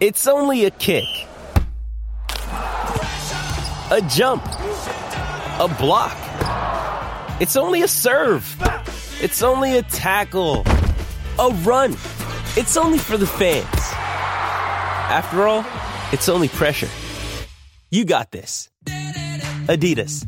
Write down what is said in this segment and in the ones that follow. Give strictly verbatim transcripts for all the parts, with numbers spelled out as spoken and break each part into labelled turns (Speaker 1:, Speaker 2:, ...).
Speaker 1: It's only a kick, a jump, a block. It's only a serve. It's only a tackle, a run. It's only for the fans. After all, it's only pressure. You got this. Adidas.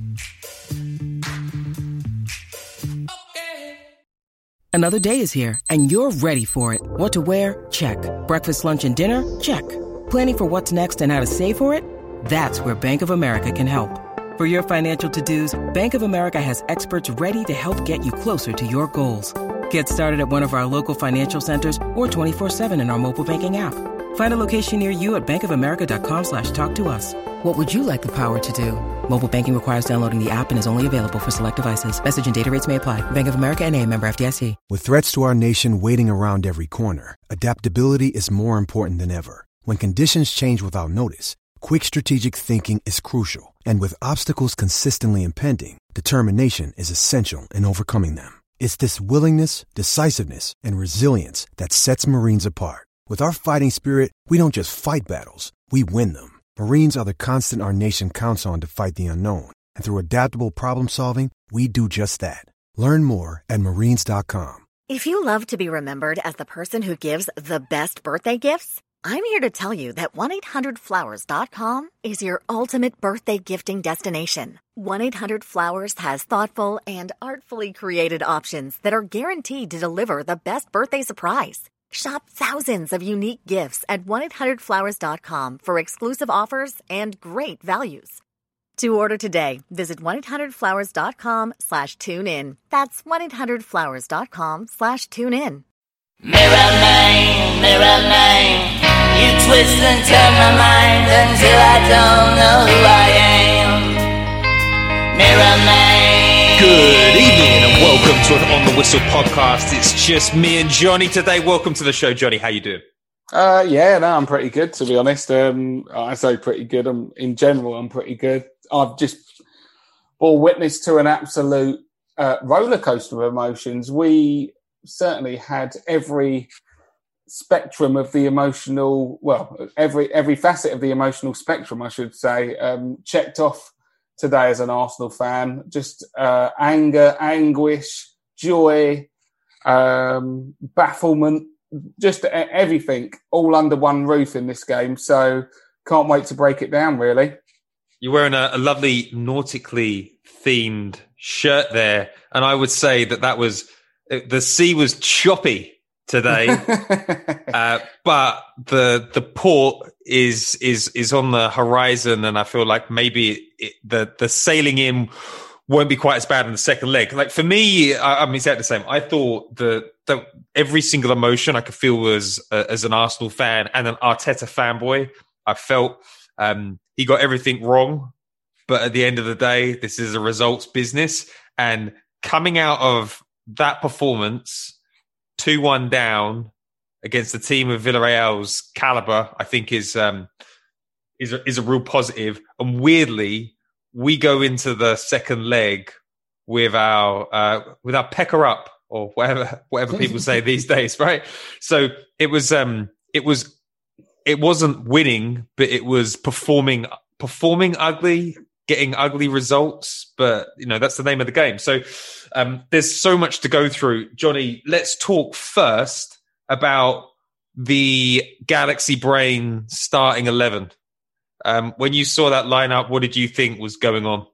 Speaker 2: Another day is here, and you're ready for it. What to wear? Check. Breakfast, lunch, and dinner? Check. Planning for what's next and how to save for it? That's where Bank of America can help. For your financial to-dos, Bank of America has experts ready to help get you closer to your goals. Get started at one of our local financial centers or twenty-four seven in our mobile banking app. Find a location near you at bankofamerica.com slash talk to us. What would you like the power to do? Mobile banking requires downloading the app and is only available for select devices. Message and data rates may apply. Bank of America N A, member F D I C.
Speaker 3: With threats to our nation waiting around every corner, adaptability is more important than ever. When conditions change without notice, quick strategic thinking is crucial. And with obstacles consistently impending, determination is essential in overcoming them. It's this willingness, decisiveness, and resilience that sets Marines apart. With our fighting spirit, we don't just fight battles, we win them. Marines are the constant our nation counts on to fight the unknown. And through adaptable problem solving, we do just that. Learn more at marines dot com.
Speaker 4: If you love to be remembered as the person who gives the best birthday gifts, I'm here to tell you that one eight hundred flowers dot com is your ultimate birthday gifting destination. one eight hundred flowers has thoughtful and artfully created options that are guaranteed to deliver the best birthday surprise. Shop thousands of unique gifts at one eight hundred flowers dot com for exclusive offers and great values. To order today, visit one eight hundred flowers dot com slash tune in. That's one eight hundred flowers dot com slash tune in.
Speaker 5: Mirror man, mirror man, you twist and turn my mind until I don't know who I am. Mirror man.
Speaker 6: Good evening and welcome to an On The Whistle podcast. It's just me and Johnny today. Welcome to the show, Johnny. How you doing?
Speaker 7: Uh, yeah, no, I'm pretty good, to be honest. Um, I say pretty good. I'm, in general, I'm pretty good. I've just bore witness to an absolute uh, roller coaster of emotions. We certainly had every spectrum of the emotional, well, every every facet of the emotional spectrum, I should say, um, checked off today as an Arsenal fan. Just uh, anger, anguish, joy, um, bafflement, just everything all under one roof in this game. So can't wait to break it down, really.
Speaker 6: You're wearing a, a lovely nautically themed shirt there. And I would say that that was, the sea was choppy today, uh, but the the port is is is on the horizon, and I feel like maybe it, the the sailing in won't be quite as bad in the second leg. Like for me, I, I mean, it's the same. I thought the, the every single emotion I could feel was uh, as an Arsenal fan and an Arteta fanboy. I felt um, he got everything wrong, but at the end of the day, this is a results business, and coming out of that performance, two one down against a team of Villarreal's caliber, I think is um, is a, is a real positive. And weirdly, we go into the second leg with our uh, with our pecker up, or whatever whatever people say these days, right? So it was um, it was it wasn't winning, but it was performing performing ugly, getting ugly results. But you know, that's the name of the game. So um, there's so much to go through. Johnny, let's talk first about the Galaxy Brain starting eleven. Um, when you saw that lineup, what did you think was going on?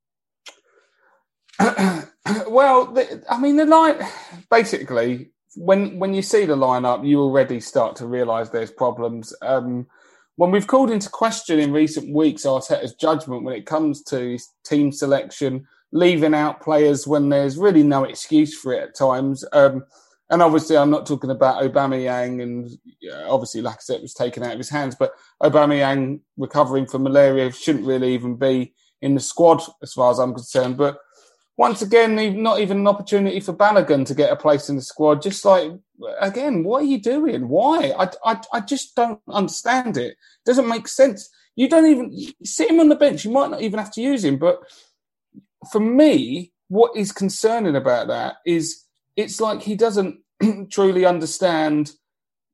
Speaker 7: Well, the, I mean, the line basically, when when you see the lineup, you already start to realise there's problems. Um, when we've called into question in recent weeks Arteta's judgment when it comes to team selection, leaving out players when there's really no excuse for it at times. Um, and obviously, I'm not talking about Aubameyang, and uh, obviously, like I said, it was taken out of his hands. But Aubameyang recovering from malaria shouldn't really even be in the squad, as far as I'm concerned. But once again, not even an opportunity for Balogun to get a place in the squad. Just like, again, what are you doing? Why? I, I, I just don't understand it. It doesn't make sense. You don't even sit him on the bench. You might not even have to use him. But for me, what is concerning about that is it's like he doesn't truly understand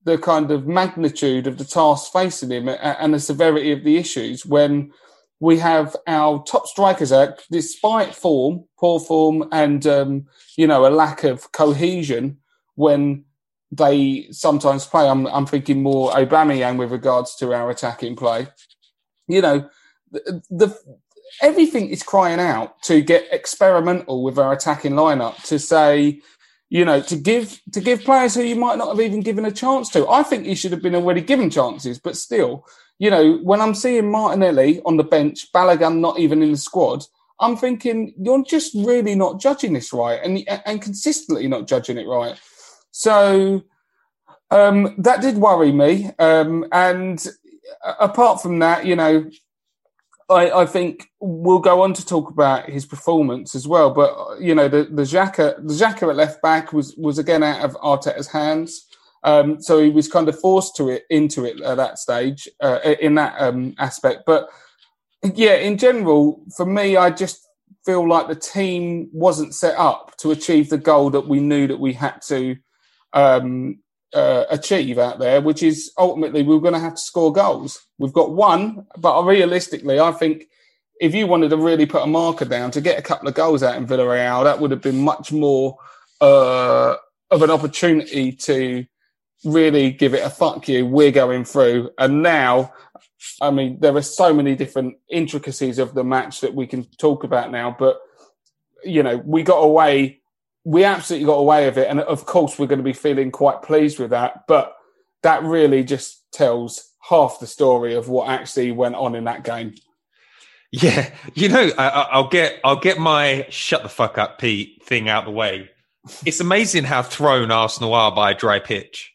Speaker 7: the kind of magnitude of the task facing him and the severity of the issues when we have our top strikers out, despite form, poor form, and um, you know, a lack of cohesion when they sometimes play. I'm, I'm thinking more Aubameyang with regards to our attacking play. You know, the, the everything is crying out to get experimental with our attacking lineup, to say, you know, to give to give players who you might not have even given a chance to. I think he should have been already given chances, but still, you know, when I'm seeing Martinelli on the bench, Balogun not even in the squad, I'm thinking you're just really not judging this right, and and consistently not judging it right. So um, that did worry me. Um, and apart from that, you know, I, I think we'll go on to talk about his performance as well. But, you know, the, the Xhaka, the Xhaka at left back was, was again out of Arteta's hands. Um, so he was kind of forced to it into it at that stage, uh, in that um, aspect. But yeah, in general, for me, I just feel like the team wasn't set up to achieve the goal that we knew that we had to um, uh, achieve out there, which is ultimately we we're going to have to score goals. We've got one, but realistically, I think if you wanted to really put a marker down to get a couple of goals out in Villarreal, that would have been much more uh, of an opportunity to really give it a fuck you, we're going through. And now, I mean, there are so many different intricacies of the match that we can talk about now, but, you know, we got away, we absolutely got away with it. And of course, we're going to be feeling quite pleased with that. But that really just tells half the story of what actually went on in that game.
Speaker 6: Yeah. You know, I, I'll get, I'll get my shut the fuck up, Pete thing out the way. It's amazing how thrown Arsenal are by a dry pitch.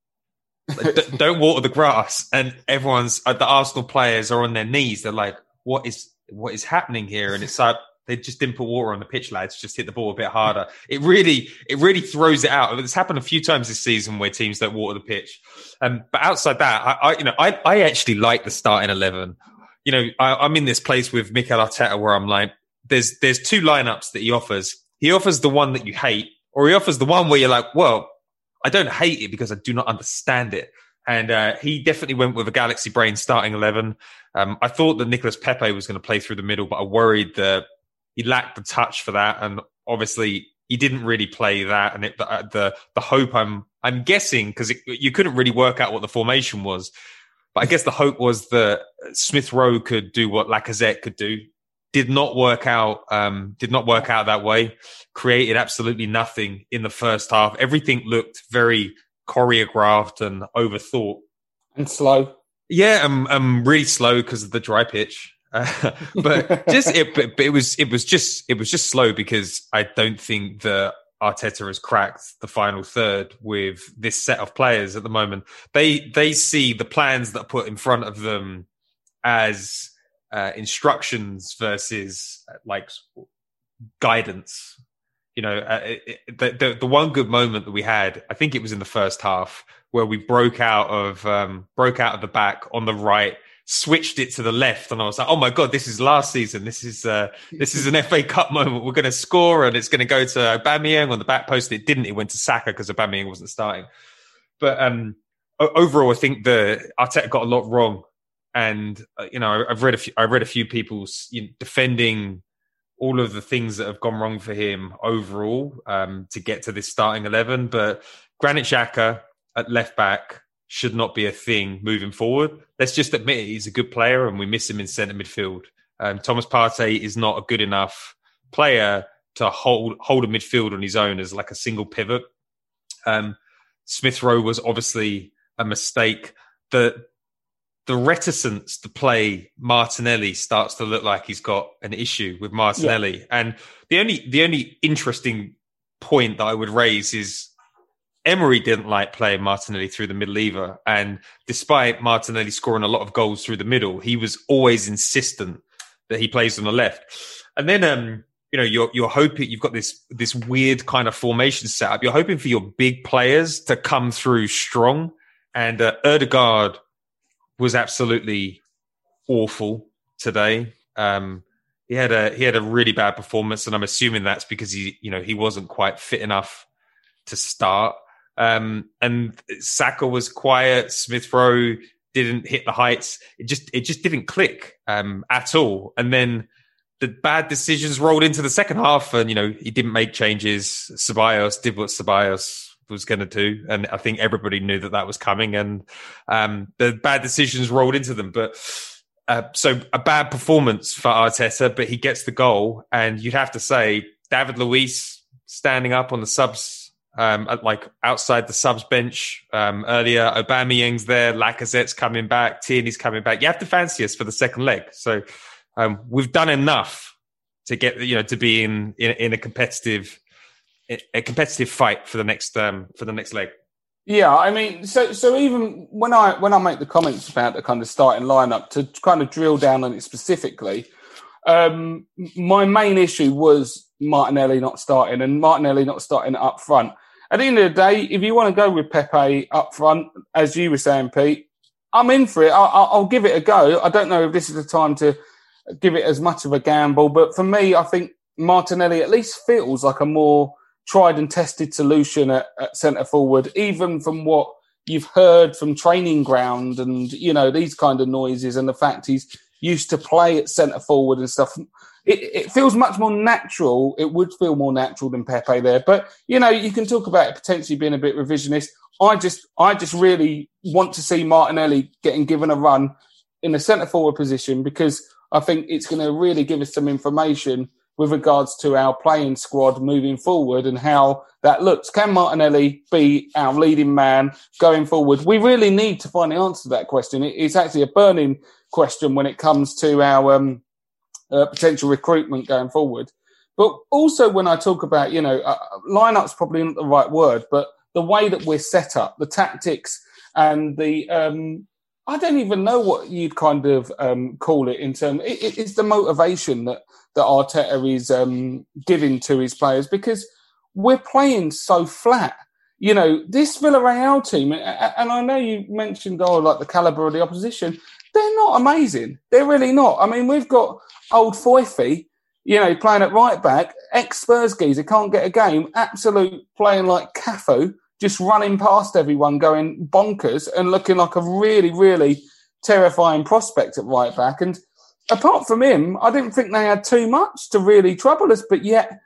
Speaker 6: D- don't water the grass, and everyone's uh, the Arsenal players are on their knees. They're like, "What is what is happening here?" And it's like they just didn't put water on the pitch, lads. Just hit the ball a bit harder. It really, it really throws it out. It's happened a few times this season where teams don't water the pitch. Um, but outside that, I, I you know, I, I actually like the starting eleven. You know, I, I'm in this place with Mikel Arteta where I'm like, there's there's two lineups that he offers. He offers the one that you hate, or he offers the one where you're like, well, I don't hate it because I do not understand it. And uh, he definitely went with a Galaxy Brain starting eleven. Um, I thought that Nicolas Pepe was going to play through the middle, but I worried that he lacked the touch for that. And obviously, he didn't really play that. And it, the, the the hope, I'm I'm guessing, because you couldn't really work out what the formation was, but I guess the hope was that Smith Rowe could do what Lacazette could do. Did not work out. Um, did not work out that way. Created absolutely nothing in the first half. Everything looked very choreographed and overthought
Speaker 7: and slow.
Speaker 6: Yeah, I'm I'm really slow because of the dry pitch. Uh, but just it, but, but it was it was just it was just slow because I don't think that Arteta has cracked the final third with this set of players at the moment. They they see the plans that are put in front of them as Uh, instructions versus uh, like guidance. You know, uh, it, it, the, the the one good moment that we had, I think it was in the first half, where we broke out of um, broke out of the back on the right, switched it to the left, and I was like, "Oh my god, this is last season. This is uh, this is an F A Cup moment. We're going to score, and it's going to go to Aubameyang on the back post." It didn't. It went to Saka because Aubameyang wasn't starting. But um, overall, I think the Arteta got a lot wrong. And uh, you know, I've read a few. I read a few people you know, defending all of the things that have gone wrong for him overall um, to get to this starting eleven. But Granit Xhaka at left back should not be a thing moving forward. Let's just admit it, he's a good player, and we miss him in centre midfield. Um, Thomas Partey is not a good enough player to hold hold a midfield on his own as like a single pivot. Um, Smith Rowe was obviously a mistake. The The reticence to play Martinelli starts to look like he's got an issue with Martinelli. Yeah. And the only the only interesting point that I would raise is Emery didn't like playing Martinelli through the middle either. And despite Martinelli scoring a lot of goals through the middle, he was always insistent that he plays on the left. And then, um, you know, you're you're hoping you've got this this weird kind of formation setup. You're hoping for your big players to come through strong. And uh, Ødegaard was absolutely awful today. Um, he had a he had a really bad performance, and I'm assuming that's because he, you know, he wasn't quite fit enough to start. Um, and Saka was quiet. Smith Rowe didn't hit the heights. It just it just didn't click um, at all. And then the bad decisions rolled into the second half, and you know he didn't make changes. Ceballos did what Ceballos was going to do, and I think everybody knew that that was coming. And um, the bad decisions rolled into them. But uh, so a bad performance for Arteta, but he gets the goal, and you'd have to say David Luiz standing up on the subs. Um, like outside the subs bench um, earlier, Aubameyang's there, Lacazette's coming back, Tierney's coming back. You have to fancy us for the second leg. So um, we've done enough to get you know to be in in, in a competitive a competitive fight for the next um, for the next leg.
Speaker 7: Yeah, I mean, so so even when I when I make the comments about the kind of starting lineup, to kind of drill down on it specifically, um, my main issue was Martinelli not starting and Martinelli not starting up front. At the end of the day, if you want to go with Pepe up front, as you were saying, Pete, I'm in for it. I'll, I'll give it a go. I don't know if this is the time to give it as much of a gamble, but for me, I think Martinelli at least feels like a more tried and tested solution at, at centre forward, even from what you've heard from training ground and, you know, these kind of noises and the fact he's used to play at centre forward and stuff. It, it feels much more natural. It would feel more natural than Pepe there. But, you know, you can talk about it potentially being a bit revisionist. I just I just really want to see Martinelli getting given a run in a centre-forward position because I think it's going to really give us some information with regards to our playing squad moving forward and how that looks. Can Martinelli be our leading man going forward? We really need to find the answer to that question. It's actually a burning question when it comes to our... Um, Uh, potential recruitment going forward. But also when I talk about, you know, uh, lineup's probably not the right word, but the way that we're set up, the tactics and the, um, I don't even know what you'd kind of um, call it in terms, it, it's the motivation that, that Arteta is um, giving to his players because we're playing so flat. You know, this Villarreal team, and I know you mentioned, oh, like the calibre of the opposition, they're not amazing. They're really not. I mean, we've got old Foyfy, you know, playing at right back, ex-Spurs geezer, can't get a game, absolute playing like Cafu, just running past everyone, going bonkers and looking like a really, really terrifying prospect at right back. And apart from him, I didn't think they had too much to really trouble us. But yet,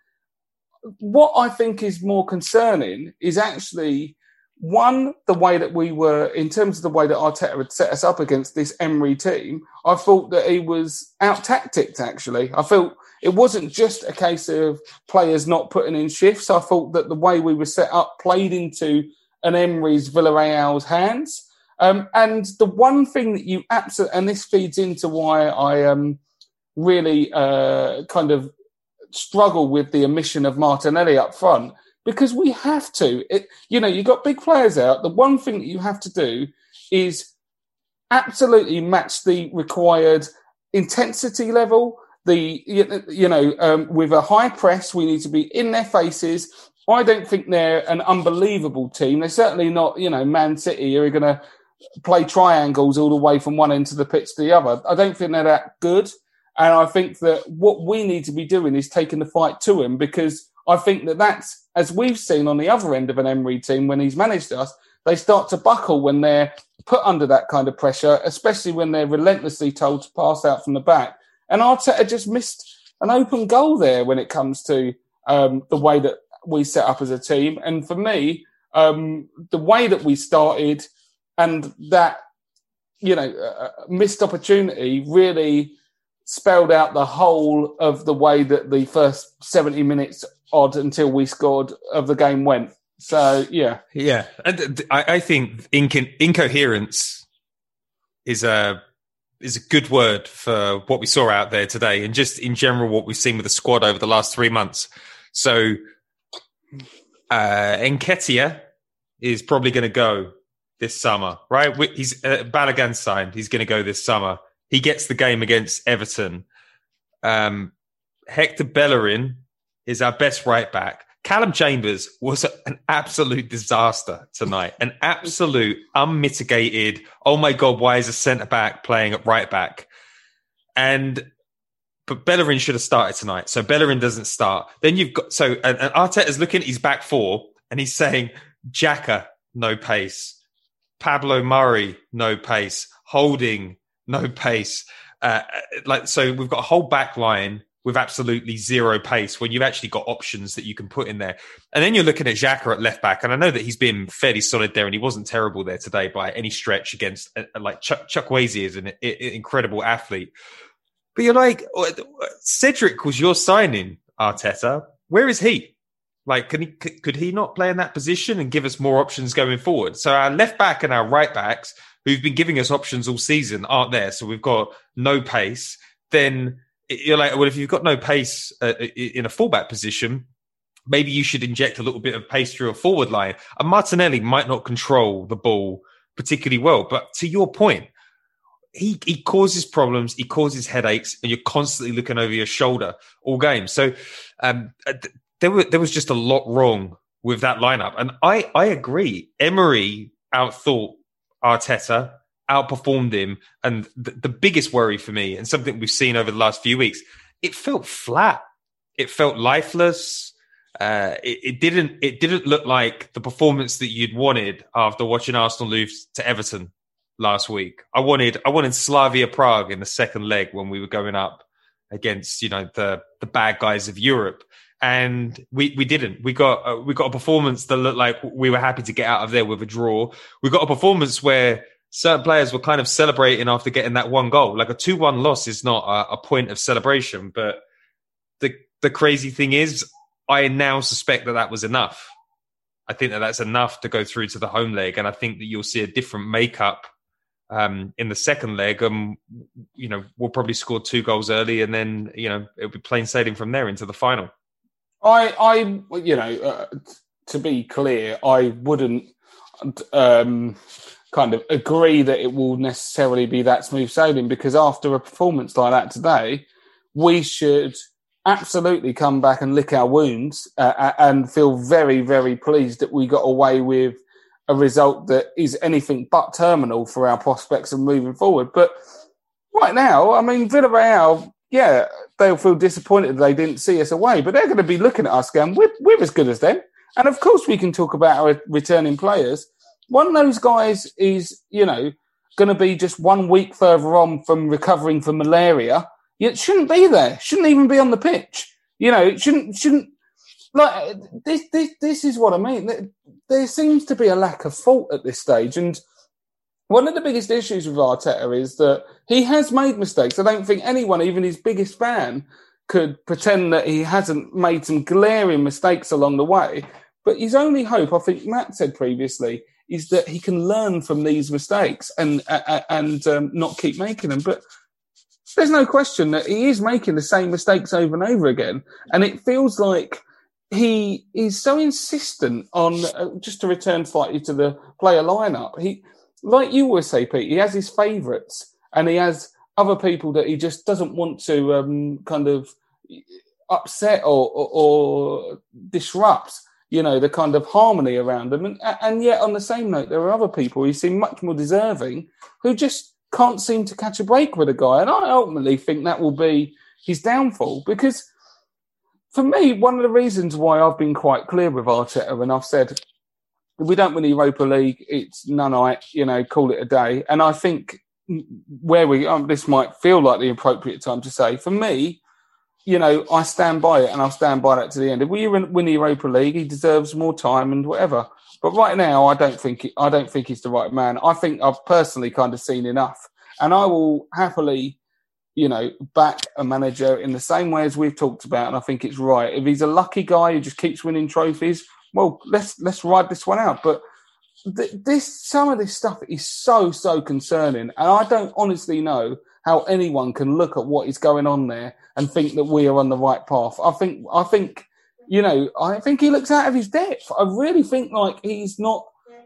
Speaker 7: what I think is more concerning is actually... One, the way that we were, in terms of the way that Arteta had set us up against this Emery team, I thought that he was out-tacticked, actually. I felt it wasn't just a case of players not putting in shifts. I thought that the way we were set up played into an Emery's Villarreal's hands. Um, and the one thing that you absolutely, and this feeds into why I um, really uh, kind of struggle with the omission of Martinelli up front, because we have to. It, you know, you've got big players out. The one thing that you have to do is absolutely match the required intensity level. The you, you know, um, with a high press, we need to be in their faces. I don't think they're an unbelievable team. They're certainly not, you know, Man City who are going to play triangles all the way from one end to the pitch to the other. I don't think they're that good. And I think that what we need to be doing is taking the fight to him because I think that that's, as we've seen on the other end of an Emery team when he's managed us, they start to buckle when they're put under that kind of pressure, especially when they're relentlessly told to pass out from the back. And Arteta just missed an open goal there when it comes to um, the way that we set up as a team. And for me, um, the way that we started and that, you know, uh, missed opportunity really spelled out the whole of the way that the first seventy minutes odd until we scored of the game went. So, yeah.
Speaker 6: Yeah. And I, I think inco- incoherence is a, is a good word for what we saw out there today and just in general what we've seen with the squad over the last three months. So, uh, Nketiah is probably going to go this summer, right? He's uh, Balogun signed. He's going to go this summer. He gets the game against Everton. Um, Hector Bellerin is our best right back. Callum Chambers was an absolute disaster tonight. An absolute unmitigated, oh my God, why is a centre-back playing at right back? And but Bellerin should have started tonight. So Bellerin doesn't start. Then you've got, so and, and Arteta's looking at his back four and he's saying, Xhaka, no pace. Pablo Murray, no pace. Holding, no pace. Uh, like so, we've got a whole back line with absolutely zero pace when you've actually got options that you can put in there. And then you're looking at Xhaka at left back, and I know that he's been fairly solid there, and he wasn't terrible there today by any stretch against uh, like Chuck, Chukwueze is an, an incredible athlete. But you're like, Cedric was your signing, Arteta. Where is he? Like, can he, could he not play in that position and give us more options going forward? So our left back and our right backs, who've been giving us options all season, aren't there. So we've got no pace. Then you're like, well, if you've got no pace uh, in a fullback position, maybe you should inject a little bit of pace through a forward line. And Martinelli might not control the ball particularly well. But to your point, he, he causes problems, he causes headaches, and you're constantly looking over your shoulder all game. So um, there, were, there was just a lot wrong with that lineup. And I, I agree. Emery outthought Arteta, outperformed him, and the, the biggest worry for me, and something we've seen over the last few weeks, it felt flat. It felt lifeless. Uh, it, it didn't. It didn't look like the performance that you'd wanted after watching Arsenal lose to Everton last week. I wanted. I wanted Slavia Prague in the second leg when we were going up against, you know, the the bad guys of Europe, and we we didn't. We got uh, we got a performance that looked like we were happy to get out of there with a draw. We got a performance where certain players were kind of celebrating after getting that one goal. Like a two one loss is not a, a point of celebration. But the the crazy thing is, I now suspect that that was enough. I think that that's enough to go through to the home leg. And I think that you'll see a different makeup um, in the second leg. Um, you know, we'll probably score two goals early, and then, you know, it'll be plain sailing from there into the final.
Speaker 7: I, I you know, uh, to be clear, I wouldn't... Um, kind of agree that it will necessarily be that smooth sailing, because after a performance like that today, we should absolutely come back and lick our wounds uh, and feel very, very pleased that we got away with a result that is anything but terminal for our prospects of moving forward. But right now, I mean, Villarreal, yeah, they'll feel disappointed they didn't see us away, but they're going to be looking at us going, we're, we're as good as them. And of course we can talk about our returning players. One of those guys is, you know, going to be just one week further on from recovering from malaria. It shouldn't be there. Shouldn't even be on the pitch. You know, it shouldn't, shouldn't, like, this, this, this is what I mean. There seems to be a lack of fault at this stage. And one of the biggest issues with Arteta is that he has made mistakes. I don't think anyone, even his biggest fan, could pretend that he hasn't made some glaring mistakes along the way. But his only hope, I think Matt said previously, is that he can learn from these mistakes and uh, and um, not keep making them. But there's no question that he is making the same mistakes over and over again. And it feels like he is so insistent on, uh, just to return slightly to the player lineup, he, like you always say, Pete, he has his favourites and he has other people that he just doesn't want to um, kind of upset or, or, or disrupt, you know, the kind of harmony around them. And, and yet, on the same note, there are other people who seem much more deserving who just can't seem to catch a break with a guy. And I ultimately think that will be his downfall. Because for me, one of the reasons why I've been quite clear with Arteta, and I've said, if we don't win the Europa League, it's none-ite, you know, call it a day. And I think where we, um, this might feel like the appropriate time to say, for me, you know, I stand by it and I'll stand by that to the end. If we win the Europa League, he deserves more time and whatever. But right now, I don't think I don't think he's the right man. I think I've personally kind of seen enough. And I will happily, you know, back a manager in the same way as we've talked about. And I think it's right. If he's a lucky guy who just keeps winning trophies, well, let's let's ride this one out. But th- this some of this stuff is so, so concerning. And I don't honestly know how anyone can look at what is going on there and think that we are on the right path. I think, I think, you know, I think he looks out of his depth. I really think like he's not,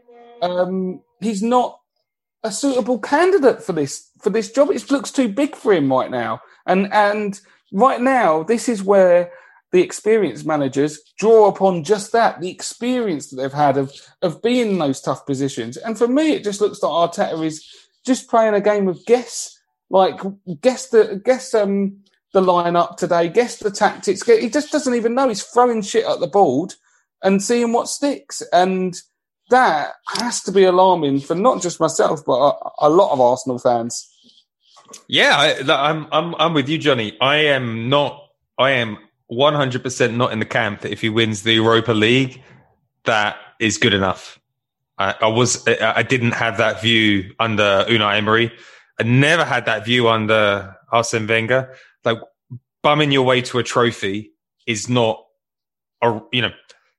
Speaker 7: um, he's not a suitable candidate for this for this job. It looks too big for him right now. And and right now, this is where the experienced managers draw upon just that, the experience that they've had of of being in those tough positions. And for me, it just looks like Arteta is just playing a game of guess. Like, guess the guess um the lineup today, guess the tactics. He just doesn't even know. He's throwing shit at the board and seeing what sticks. And that has to be alarming for not just myself, but a, a lot of Arsenal fans.
Speaker 6: Yeah, I, I'm, I'm, I'm with you, Johnny. I am not, I am one hundred percent not in the camp that if he wins the Europa League, that is good enough. I, I was, I didn't have that view under Unai Emery. I never had that view under Arsene Wenger. Like, bumming your way to a trophy is not, a, you know,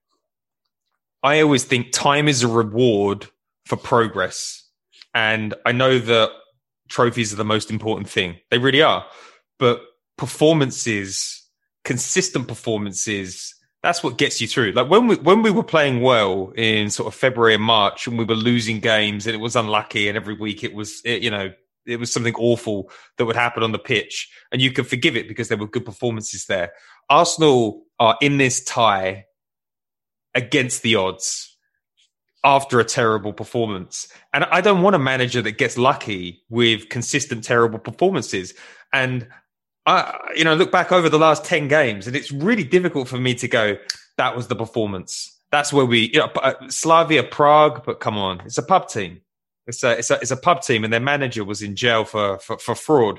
Speaker 6: I always think time is a reward for progress. And I know that trophies are the most important thing. They really are. But performances, consistent performances, that's what gets you through. Like when we when we were playing well in sort of February and March, and we were losing games, and it was unlucky, and every week it was, it, you know, it was something awful that would happen on the pitch, and you could forgive it because there were good performances there. Arsenal are in this tie against the odds after a terrible performance, and I don't want a manager that gets lucky with consistent terrible performances. And I, you know, look back over the last ten games, and it's really difficult for me to go, that was the performance. That's where we, you know, Slavia Prague, but come on, it's a pub team. It's a, it's a, it's a pub team, and their manager was in jail for, for, for fraud.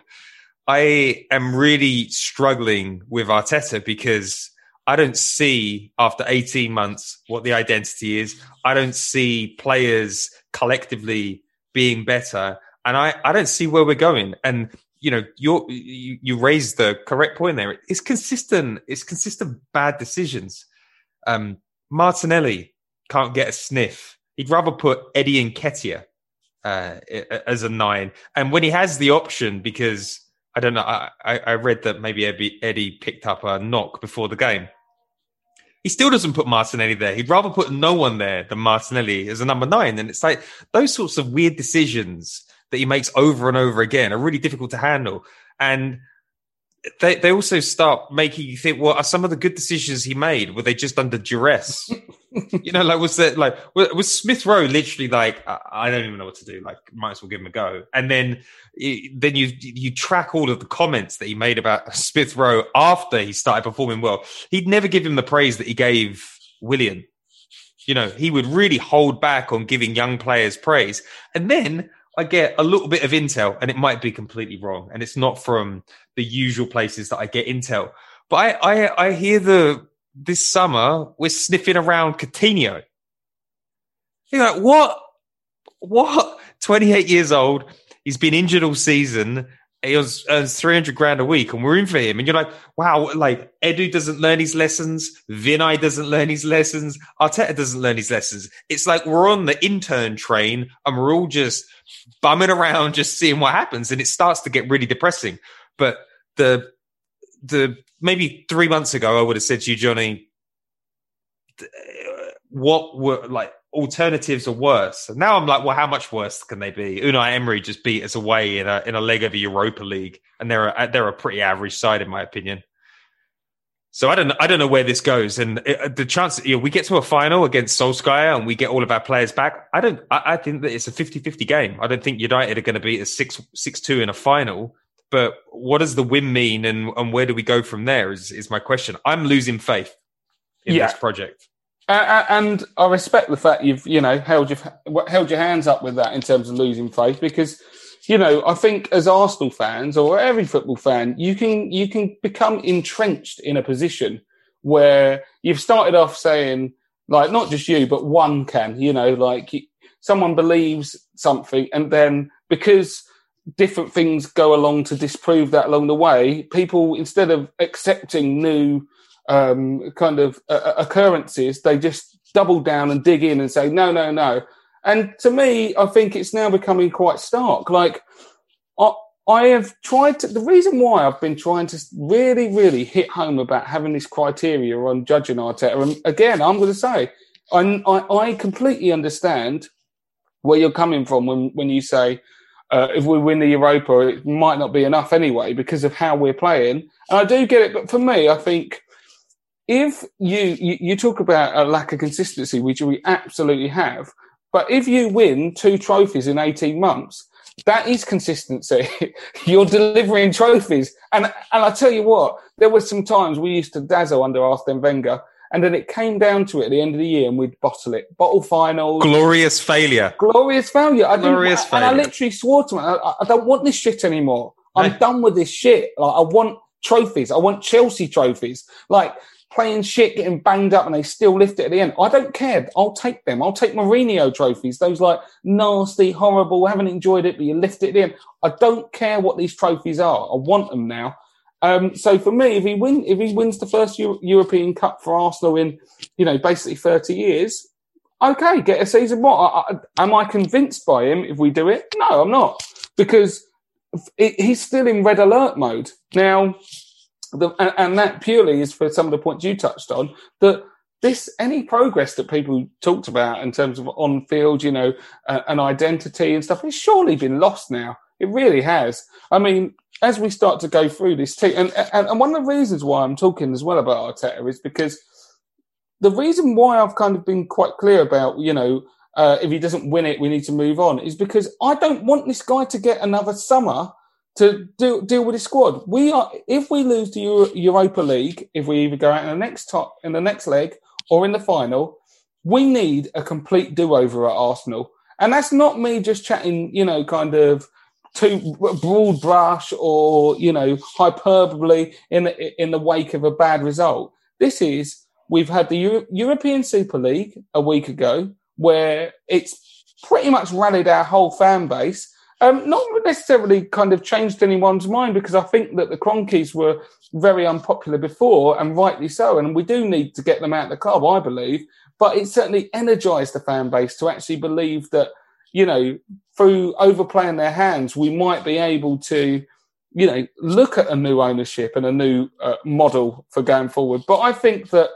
Speaker 6: I am really struggling with Arteta because I don't see after eighteen months what the identity is. I don't see players collectively being better, and I, I don't see where we're going. And you know, you're, you you raised the correct point there. It's consistent. It's consistent bad decisions. Um, Martinelli can't get a sniff. He'd rather put Eddie Nketiah uh, as a nine. And when he has the option, because I don't know, I, I read that maybe Eddie, Eddie picked up a knock before the game. He still doesn't put Martinelli there. He'd rather put no one there than Martinelli as a number nine. And it's like those sorts of weird decisions that he makes over and over again are really difficult to handle. And they they also start making you think, well, are some of the good decisions he made, were they just under duress? You know, like, was that like, was Smith Rowe literally like, I don't even know what to do, like, might as well give him a go. And then, then you, you track all of the comments that he made about Smith Rowe after he started performing well. He'd never give him the praise that he gave Willian. You know, he would really hold back on giving young players praise. And then I get a little bit of intel, and it might be completely wrong, and it's not from the usual places that I get intel. But I, I, I hear the this summer we're sniffing around Coutinho. You're like, what? What? twenty-eight years old. He's been injured all season. He was, earns three hundred grand a week, and we're in for him. And you're like, wow, like Edu doesn't learn his lessons. Vinay doesn't learn his lessons. Arteta doesn't learn his lessons. It's like we're on the intern train, and we're all just bumming around, just seeing what happens. And it starts to get really depressing. But the, the, maybe three months ago, I would have said to you, Johnny, what were like alternatives are worse. And now I'm like, well, how much worse can they be? Unai Emery just beat us away in a in a leg of the Europa League, and they're a, they're a pretty average side in my opinion. So I don't I don't know where this goes. And it, the chance, you know, we get to a final against Solskjaer and we get all of our players back. I don't. I, I think that it's a fifty-fifty game. I don't think United are going to beat us six six two in a final. But what does the win mean, and, and where do we go from there? Is is my question. I'm losing faith in
Speaker 7: yeah.
Speaker 6: this project.
Speaker 7: Uh, and I respect the fact you've, you know, held your held your hands up with that in terms of losing faith, because, you know, I think as Arsenal fans or every football fan, you can you can become entrenched in a position where you've started off saying, like, not just you, but one can, you know, like someone believes something, and then because different things go along to disprove that along the way, people, instead of accepting new Um, kind of uh, occurrences, they just double down and dig in and say, no, no, no. And to me, I think it's now becoming quite stark. Like, I, I have tried to, the reason why I've been trying to really, really hit home about having this criteria on judging Arteta, and again, I'm going to say, I, I, I completely understand where you're coming from when, when you say, uh, if we win the Europa, it might not be enough anyway because of how we're playing. And I do get it, but for me, I think, If you, you, you talk about a lack of consistency, which we absolutely have, but if you win two trophies in eighteen months, that is consistency. You're delivering trophies. And and I tell you what, there were some times we used to dazzle under Arsene Wenger, And then it came down to it at the end of the year and we'd bottle it. Bottle finals.
Speaker 6: Glorious failure.
Speaker 7: Glorious failure. I
Speaker 6: Glorious
Speaker 7: didn't,
Speaker 6: failure.
Speaker 7: And I literally swore to him, I, I don't want this shit anymore. I'm
Speaker 6: No.
Speaker 7: done with this shit. Like, I want trophies. I want Chelsea trophies. Like, playing shit, getting banged up, and they still lift it at the end. I don't care. I'll take them. I'll take Mourinho trophies. Those like nasty, horrible, haven't enjoyed it, but you lift it at the end. I don't care what these trophies are. I want them now. Um, so for me, if he win, if he wins the first Euro- European Cup for Arsenal in, you know, basically thirty years, okay, get a season more. I, I, am I convinced by him if we do it? No, I'm not, because it, he's still in red alert mode now. The, and, and that purely is for some of the points you touched on, that this, any progress that people talked about in terms of on field, you know, uh, an identity and stuff, it's surely been lost now. It really has. I mean, as we start to go through this team, and, and, and one of the reasons why I'm talking as well about Arteta is because the reason why I've kind of been quite clear about, you know, uh, if he doesn't win it, we need to move on, is because I don't want this guy to get another summer to do, deal with his squad. We are, if we lose the Euro, Europa League, if we either go out in the next top, in the next leg, or in the final, we need a complete do-over at Arsenal. And that's not me just chatting, you know, kind of too broad brush or, you know, hyperbole in the, in the wake of a bad result. This is, we've had the Euro, European Super League a week ago, where it's pretty much rallied our whole fan base. Um, not necessarily kind of changed anyone's mind, because I think that the Cronkies were very unpopular before, and rightly so. And we do need to get them out of the club, I believe. But it certainly energised the fan base to actually believe that, you know, through overplaying their hands, we might be able to, you know, look at a new ownership and a new uh, model for going forward. But I think that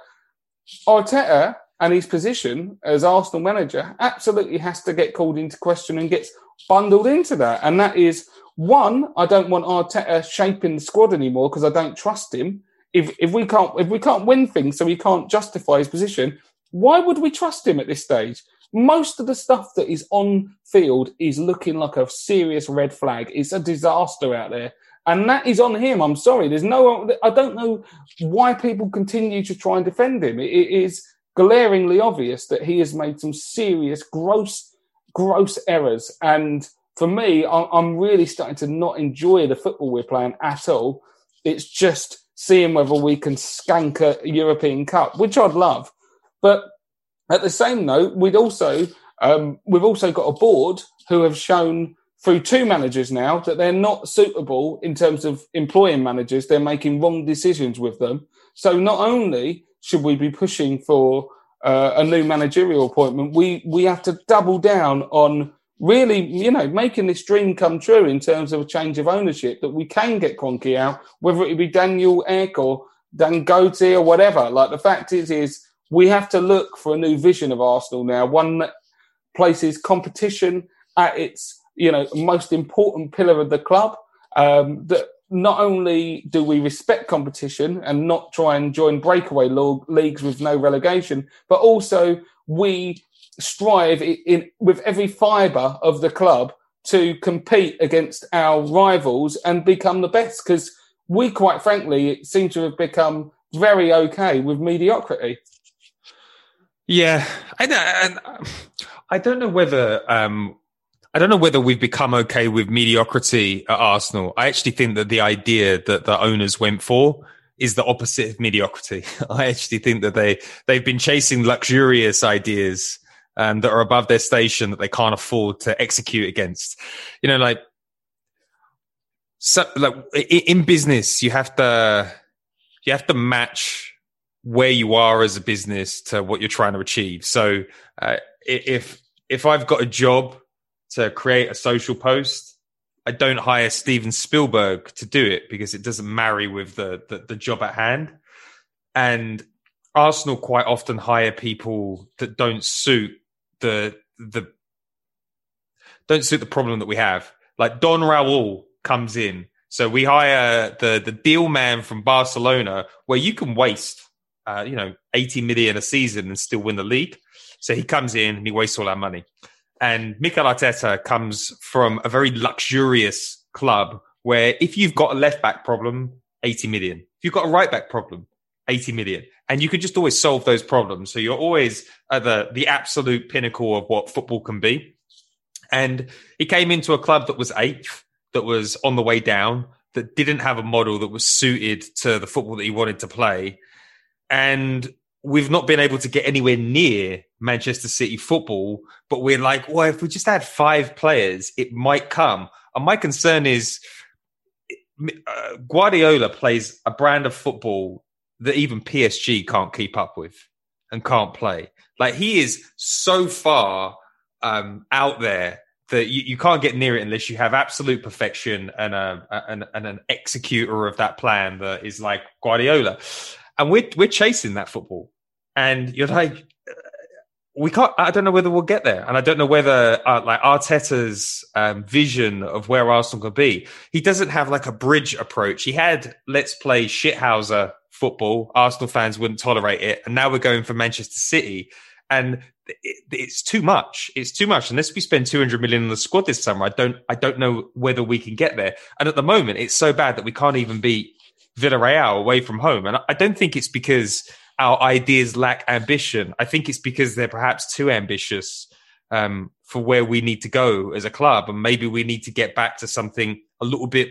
Speaker 7: Arteta and his position as Arsenal manager absolutely has to get called into question and gets bundled into that. And that is, one, I don't want Arteta shaping the squad anymore because I don't trust him. If if we can't if we can't win things, so he can't justify his position, why would we trust him at this stage? Most of the stuff that is on field is looking like a serious red flag. It's a disaster out there. And that is on him. I'm sorry. There's no, I don't know why people continue to try and defend him. It, it is glaringly obvious that he has made some serious, gross, gross errors. And for me, I'm really starting to not enjoy the football we're playing at all. It's just seeing whether we can skank a European Cup, which I'd love. But at the same note, we'd also um, we've also got a board who have shown through two managers now that they're not suitable in terms of employing managers. They're making wrong decisions with them. So not only should we be pushing for uh, a new managerial appointment, we we have to double down on really, you know, making this dream come true in terms of a change of ownership, that we can get Kroenke out, whether it be Daniel Ek or Dangote or whatever. Like, the fact is, is we have to look for a new vision of Arsenal now, one that places competition at its, you know, most important pillar of the club. Um, that not only do we respect competition and not try and join breakaway lo- leagues with no relegation, but also we strive in, in with every fibre of the club to compete against our rivals and become the best. Because we, quite frankly, seem to have become very okay with mediocrity.
Speaker 6: Yeah, I, I, I don't know whether um, I don't know whether we've become okay with mediocrity at Arsenal. I actually think that the idea that the owners went for is the opposite of mediocrity. I actually think that they they've been chasing luxurious ideas um, that are above their station that they can't afford to execute against. You know, like so, like in business, you have to you have to match where you are as a business to what you're trying to achieve. So uh, if if I've got a job to create a social post, I don't hire Steven Spielberg to do it because it doesn't marry with the, the, the job at hand. And Arsenal quite often hire people that don't suit the the don't suit the problem that we have. Like Don Raul comes in. So we hire the, the deal man from Barcelona, where you can waste Uh, you know, eighty million a season and still win the league. So he comes in and he wastes all our money. And Mikel Arteta comes from a very luxurious club where if you've got a left back problem, eighty million. If you've got a right back problem, eighty million. And you could just always solve those problems. So you're always at the, the absolute pinnacle of what football can be. And he came into a club that was eighth, that was on the way down, that didn't have a model that was suited to the football that he wanted to play. And we've not been able to get anywhere near Manchester City football, but we're like, well, if we just had five players, it might come. And my concern is uh, Guardiola plays a brand of football that even P S G can't keep up with and can't play. Like, he is so far um, out there that you, you can't get near it unless you have absolute perfection and, a, and, and an executor of that plan that is like Guardiola. And we're, we're chasing that football. And you're like, we can't, I don't know whether we'll get there. And I don't know whether uh, like Arteta's um, vision of where Arsenal could be, he doesn't have like a bridge approach. He had, let's play shithouser football. Arsenal fans wouldn't tolerate it. And now we're going for Manchester City. And it, it's too much. It's too much. Unless we spend two hundred million on the squad this summer, I don't, I don't know whether we can get there. And at the moment, it's so bad that we can't even beat Villarreal away from home. And I don't think it's because our ideas lack ambition. I think it's because they're perhaps too ambitious um, for where we need to go as a club. And maybe we need to get back to something a little bit,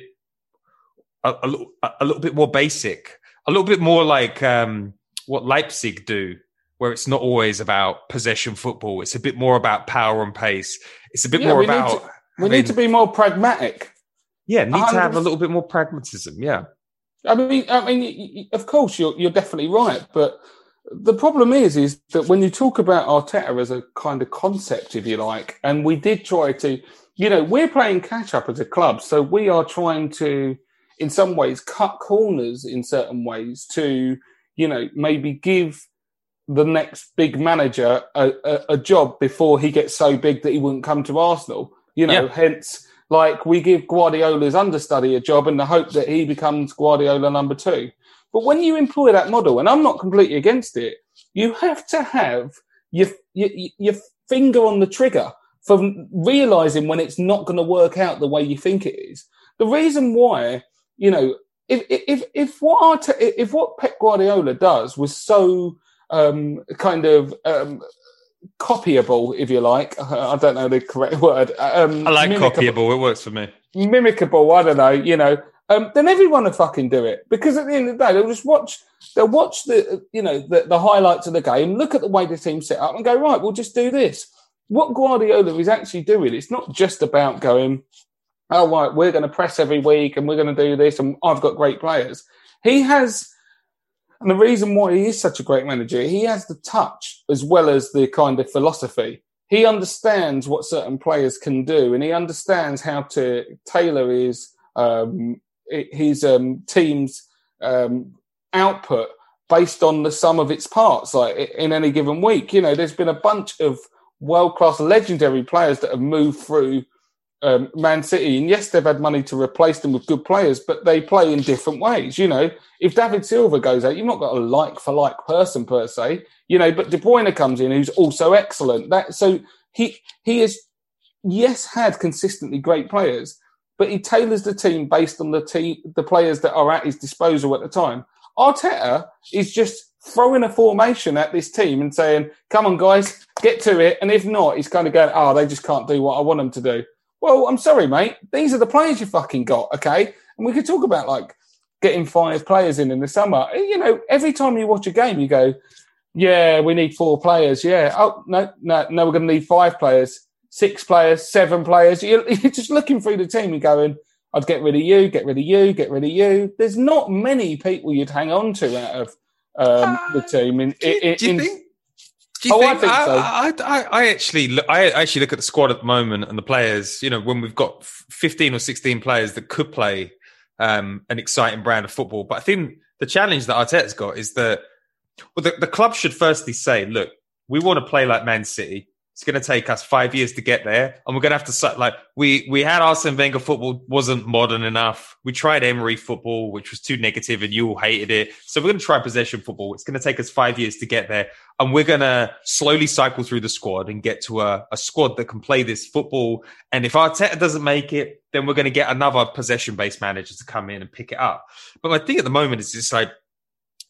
Speaker 6: a, a, little, a little bit more basic, a little bit more like um, what Leipzig do, where it's not always about possession football. It's a bit more about power and pace. It's a bit
Speaker 7: yeah,
Speaker 6: more
Speaker 7: we
Speaker 6: about...
Speaker 7: Need to, we I mean, need to be more pragmatic.
Speaker 6: Yeah, need to have a little bit more pragmatism, yeah.
Speaker 7: I mean, I mean, of course, you're you're definitely right, but the problem is, is that when you talk about Arteta as a kind of concept, if you like, and we did try to, you know, we're playing catch up as a club, so we are trying to, in some ways, cut corners in certain ways to, you know, maybe give the next big manager a, a, a job before he gets so big that he wouldn't come to Arsenal. You know, yeah. Hence. Like, we give Guardiola's understudy a job in the hope that he becomes Guardiola number two. But when you employ that model, and I'm not completely against it, you have to have your, your, your finger on the trigger for realising when it's not going to work out the way you think it is. The reason why, you know, if if if what Arte- if what Pep Guardiola does was so um, kind of um, copyable, if you like. I don't know the correct word. Um,
Speaker 6: I like mimicable. Copyable. It works for me.
Speaker 7: Mimicable. I don't know. You know, um, then everyone will fucking do it, because at the end of the day, they'll just watch. They'll watch the, you know, the, the highlights of the game, look at the way the team's set up, and go, right, we'll just do this. What Guardiola is actually doing, it's not just about going, oh right, we're going to press every week and we're going to do this, and I've got great players. He has. And the reason why he is such a great manager, he has the touch as well as the kind of philosophy. He understands what certain players can do, and he understands how to tailor his um, his um, team's um, output based on the sum of its parts. Like in any given week, you know, there's been a bunch of world-class, legendary players that have moved through Um, Man City, and yes, they've had money to replace them with good players, but they play in different ways. You know, if David Silva goes out, you've not got a like for like person per se. You know, but De Bruyne comes in, who's also excellent. That so he he has yes had consistently great players, but he tailors the team based on the team, the players that are at his disposal at the time. Arteta is just throwing a formation at this team and saying, "Come on, guys, get to it." And if not, he's kind of going, "Oh, they just can't do what I want them to do." Well, I'm sorry, mate. These are the players you fucking got, okay? And we could talk about, like, getting five players in in the summer. You know, every time you watch a game, you go, yeah, we need four players. Yeah. Oh, no, no, no, we're going to need five players, six players, seven players. You're, you're just looking through the team and going, I'd get rid of you, get rid of you, get rid of you. There's not many people you'd hang on to out of um, uh, the team. In,
Speaker 6: do, you,
Speaker 7: in,
Speaker 6: do you
Speaker 7: in,
Speaker 6: think? Do you
Speaker 7: oh,
Speaker 6: think,
Speaker 7: I think so.
Speaker 6: I, I, I actually look, I actually look at the squad at the moment and the players, you know, when we've got fifteen or sixteen players that could play um, an exciting brand of football. But I think the challenge that Arteta's got is that, well, the, the club should firstly say, look, we want to play like Man City. It's going to take us five years to get there. And we're going to have to, like, we, we had Arsene Wenger football, wasn't modern enough. We tried Emery football, which was too negative and you all hated it. So we're going to try possession football. It's going to take us five years to get there. And we're going to slowly cycle through the squad and get to a, a squad that can play this football. And if Arteta doesn't make it, then we're going to get another possession-based manager to come in and pick it up. But my thing at the moment is just like,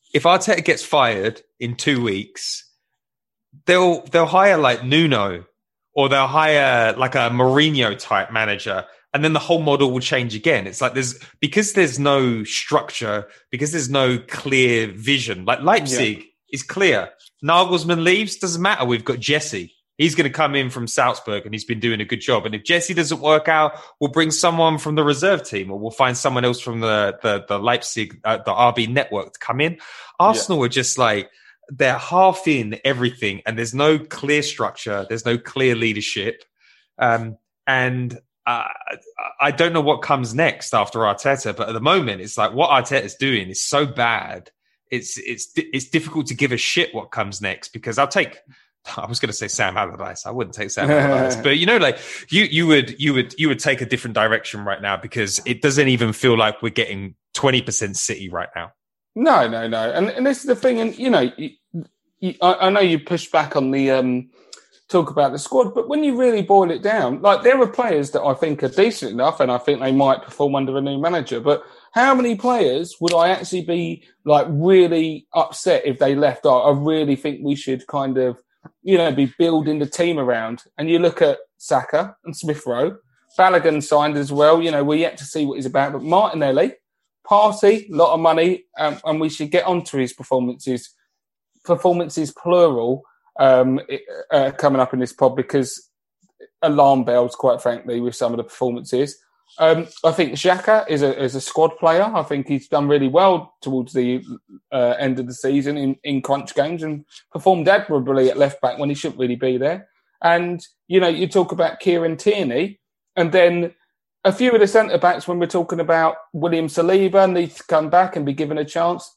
Speaker 6: if Arteta gets fired in two weeks, they'll they'll hire like Nuno, or they'll hire like a Mourinho type manager, and then the whole model will change again. It's like there's because there's no structure, because there's no clear vision. Like Leipzig yeah. is clear. Nagelsmann leaves, doesn't matter. We've got Jesse. He's going to come in from Salzburg, and he's been doing a good job. And if Jesse doesn't work out, we'll bring someone from the reserve team, or we'll find someone else from the the, the Leipzig, uh, the R B network to come in. Arsenal yeah. are just like, they're half in everything, and there's no clear structure. There's no clear leadership. Um, and uh, I don't know what comes next after Arteta, but at the moment, it's like what Arteta's doing is so bad. It's, it's, it's difficult to give a shit what comes next, because I'll take... I was going to say Sam Allardyce. I wouldn't take Sam Allardyce, but you know, like you, you would, you would, you would take a different direction right now, because it doesn't even feel like we're getting twenty percent City right now.
Speaker 7: No, no, no. And, and this is the thing. And, you know, you, you, I, I know you push back on the um, talk about the squad, but when you really boil it down, like there are players that I think are decent enough, and I think they might perform under a new manager, but how many players would I actually be like really upset if they left? I, I really think we should kind of, you know, be building the team around. And you look at Saka and Smith Rowe, Balogun signed as well. You know, we're yet to see what he's about. But Martinelli, Partey, a lot of money, um, and we should get onto his performances, performances plural, um, uh, coming up in this pod, because alarm bells, quite frankly, with some of the performances. Um, I think Xhaka is a is a squad player. I think he's done really well towards the uh, end of the season in, in crunch games, and performed admirably at left back when he shouldn't really be there. And, you know, you talk about Kieran Tierney, and then a few of the centre backs, when we're talking about William Saliba, needs to come back and be given a chance.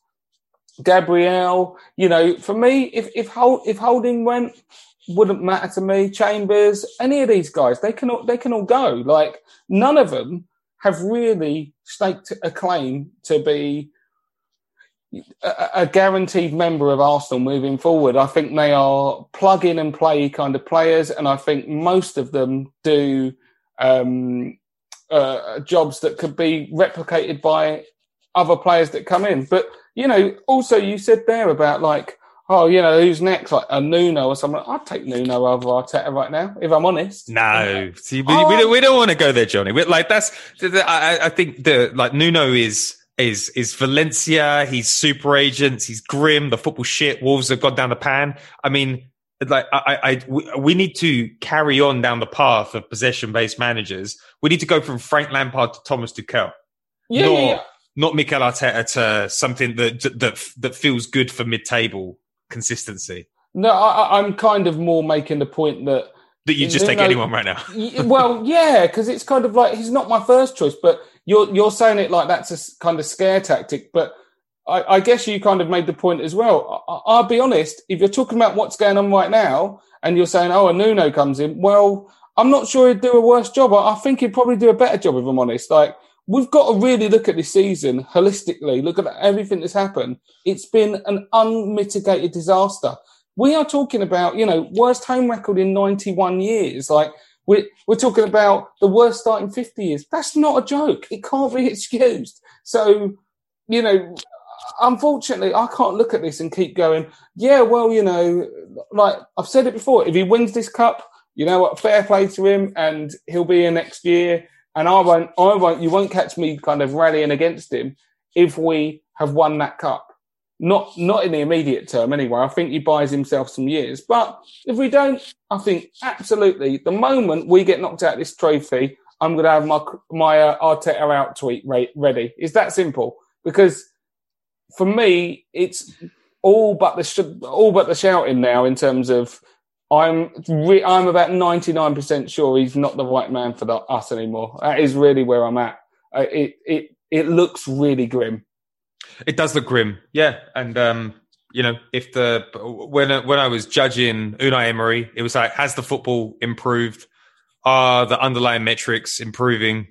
Speaker 7: Gabriel, you know, for me, if if, Hold, if Holding went, wouldn't matter to me. Chambers, any of these guys, they can all, they can all go. Like, none of them have really staked a claim to be a, a guaranteed member of Arsenal moving forward. I think they are plug in and play kind of players, and I think most of them do um, uh, jobs that could be replicated by other players that come in. But, you know, also you said there about like, oh, you know, who's next? Like a Nuno or something. I'd take Nuno over Arteta right now, if I'm honest.
Speaker 6: No, see, we, oh. we don't. We don't want to go there, Johnny. We're, like that's. I, I think the like Nuno is is is Valencia. He's super agents. He's grim. The football shit. Wolves have gone down the pan. I mean, like I, I, we, we need to carry on down the path of possession-based managers. We need to go from Frank Lampard to Thomas Tuchel.
Speaker 7: Yeah,
Speaker 6: not,
Speaker 7: yeah, yeah.
Speaker 6: Not Mikel Arteta to something that that that feels good for mid-table consistency.
Speaker 7: No, I, I'm kind of more making the point that
Speaker 6: that you just take know, anyone right now.
Speaker 7: Well, yeah, because it's kind of like he's not my first choice, but you're you're saying it like that's a kind of scare tactic. But I, I guess you kind of made the point as well. I, I'll be honest, if you're talking about what's going on right now, and you're saying, "Oh, a Nuno comes in," well, I'm not sure he'd do a worse job. I, I think he'd probably do a better job, if I'm honest. Like, we've got to really look at this season holistically, look at everything that's happened. It's been an unmitigated disaster. We are talking about, you know, worst home record in ninety-one years. Like, we're, we're talking about the worst start in fifty years. That's not a joke. It can't be excused. So, you know, unfortunately, I can't look at this and keep going, yeah, well, you know, like I've said it before, if he wins this cup, you know what, fair play to him, and he'll be here next year. And I won't, I won't, you won't catch me kind of rallying against him if we have won that cup. Not, not in the immediate term anyway. I think he buys himself some years. But if we don't, I think absolutely, the moment we get knocked out of this trophy, I'm going to have my, my uh, Arteta out tweet ready. It's that simple. Because for me, it's all but the, sh- all but the shouting now in terms of, I'm re- I'm about ninety-nine percent sure he's not the right man for the, us anymore. That is really where I'm at. Uh, it it it looks really grim.
Speaker 6: It does look grim, yeah. And um, you know, if the when when I was judging Unai Emery, it was like, has the football improved? Are the underlying metrics improving?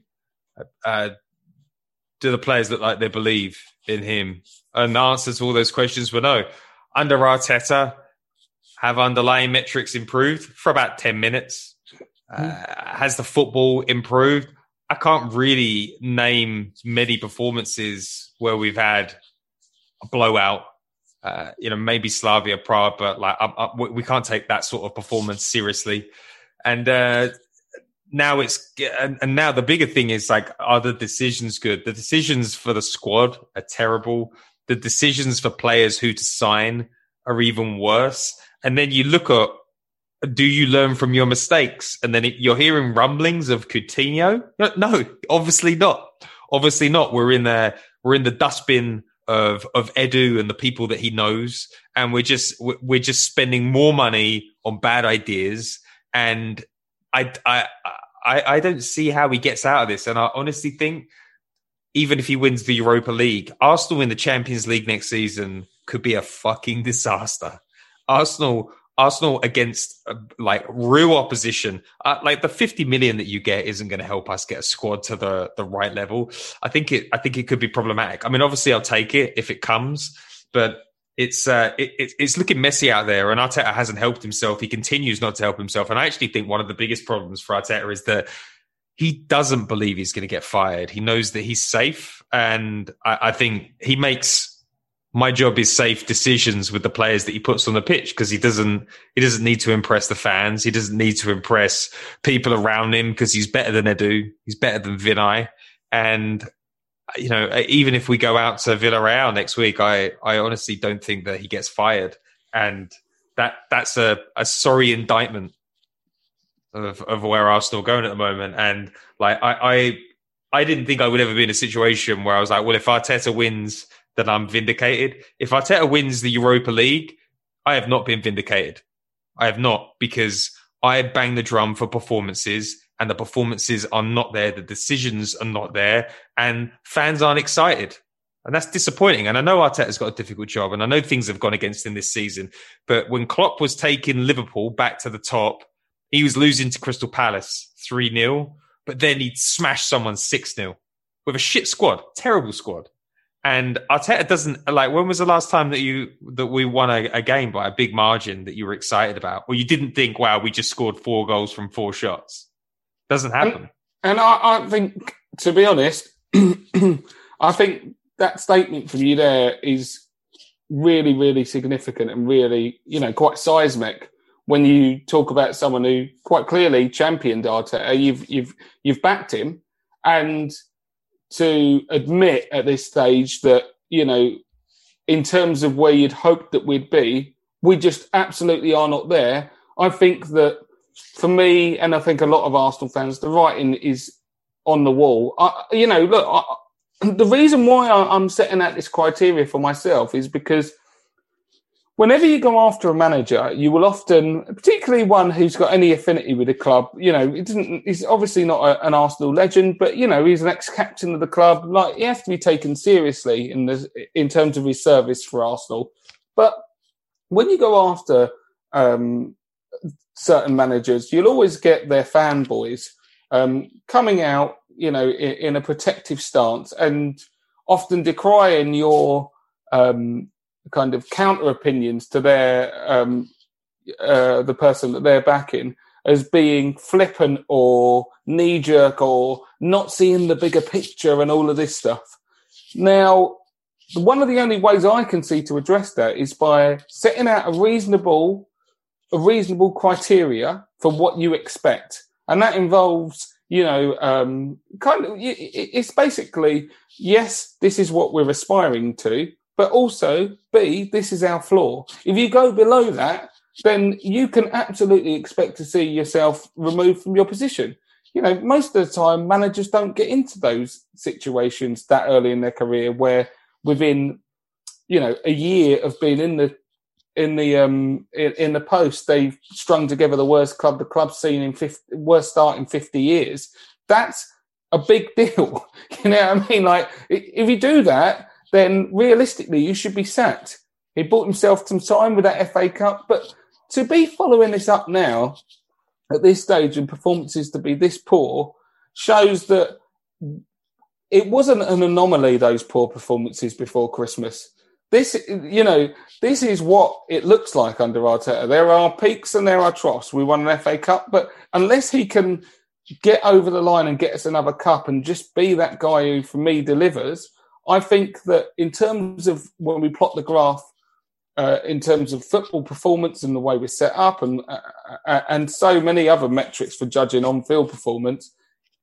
Speaker 6: Uh, do the players look like they believe in him? And the answers to all those questions were no. Under Arteta, have underlying metrics improved for about ten minutes? Uh, has the football improved? I can't really name many performances where we've had a blowout uh, you know, maybe Slavia Prague, but like I, I, we can't take that sort of performance seriously. And uh, now it's and, and now the bigger thing is like, are the decisions good? The decisions for the squad are terrible. The decisions for players who to sign are even worse. And then you look at, do you learn from your mistakes? And then it, you're hearing rumblings of Coutinho. No, no, obviously not. Obviously not. We're in the we're in the dustbin of of Edu and the people that he knows, and we're just we're just spending more money on bad ideas. And I I I, I don't see how he gets out of this. And I honestly think, even if he wins the Europa League, Arsenal in the Champions League next season could be a fucking disaster. Arsenal. Arsenal against uh, like real opposition, uh, like the fifty million that you get isn't going to help us get a squad to the the right level. I think it. I think it could be problematic. I mean, obviously, I'll take it if it comes, but it's uh, it, it, it's looking messy out there. And Arteta hasn't helped himself. He continues not to help himself. And I actually think one of the biggest problems for Arteta is that he doesn't believe he's going to get fired. He knows that he's safe, and I, I think he makes. My job is safe decisions with the players that he puts on the pitch, because he doesn't he doesn't need to impress the fans. He doesn't need to impress people around him, because he's better than Edu. He's better than Vinay. And, you know, even if we go out to Villarreal next week, I, I honestly don't think that he gets fired. And that that's a, a sorry indictment of, of where Arsenal are going at the moment. And like I, I I didn't think I would ever be in a situation where I was like, well, if Arteta wins, that I'm vindicated. If Arteta wins the Europa League, I have not been vindicated. I have not, because I bang the drum for performances, and the performances are not there. The decisions are not there, and fans aren't excited. And that's disappointing. And I know Arteta's got a difficult job, and I know things have gone against him this season. But when Klopp was taking Liverpool back to the top, he was losing to Crystal Palace three nil, but then he'd smash someone six nil with a shit squad, terrible squad. And Arteta doesn't, like, when was the last time that you that we won a, a game by a big margin that you were excited about? Or you didn't think, wow, we just scored four goals from four shots? Doesn't happen.
Speaker 7: And, and I, I think, to be honest, I think that statement from you there is really, really significant and really, you know, quite seismic when you talk about someone who quite clearly championed Arteta. You've, you've, you've backed him, and to admit at this stage that, you know, in terms of where you'd hoped that we'd be, we just absolutely are not there. I think that for me, and I think a lot of Arsenal fans, the writing is on the wall. I, you know, look, I, the reason why I, I'm setting out this criteria for myself is because whenever you go after a manager, you will often, particularly one who's got any affinity with the club, you know, it doesn't, he's obviously not a, an Arsenal legend, but, you know, he's an ex-captain of the club. Like, he has to be taken seriously in the, in terms of his service for Arsenal. But when you go after um, certain managers, you'll always get their fanboys um, coming out, you know, in, in a protective stance and often decrying your um kind of counter opinions to their um, uh, the person that they're backing as being flippant or knee jerk or not seeing the bigger picture and all of this stuff. Now, one of the only ways I can see to address that is by setting out a reasonable, a reasonable criteria for what you expect, and that involves, you know, um, kind of it's basically, yes, this is what we're aspiring to. But also, B, this is our floor. If you go below that, then you can absolutely expect to see yourself removed from your position. You know, most of the time, managers don't get into those situations that early in their career where within, you know, a year of being in the in the um in, in the post, they've strung together the worst club the club's seen in fifty, worst start in fifty years. That's a big deal. You know what I mean? Like, if you do that, then realistically you should be sacked. He bought himself some time with that F A Cup, but to be following this up now at this stage and performances to be this poor shows that it wasn't an anomaly, those poor performances before Christmas. This, you know, this is what it looks like under Arteta. There are peaks and there are troughs. We won an F A Cup, but unless he can get over the line and get us another cup and just be that guy who, for me, delivers, I think that in terms of when we plot the graph uh, in terms of football performance and the way we're set up, and uh, and so many other metrics for judging on-field performance,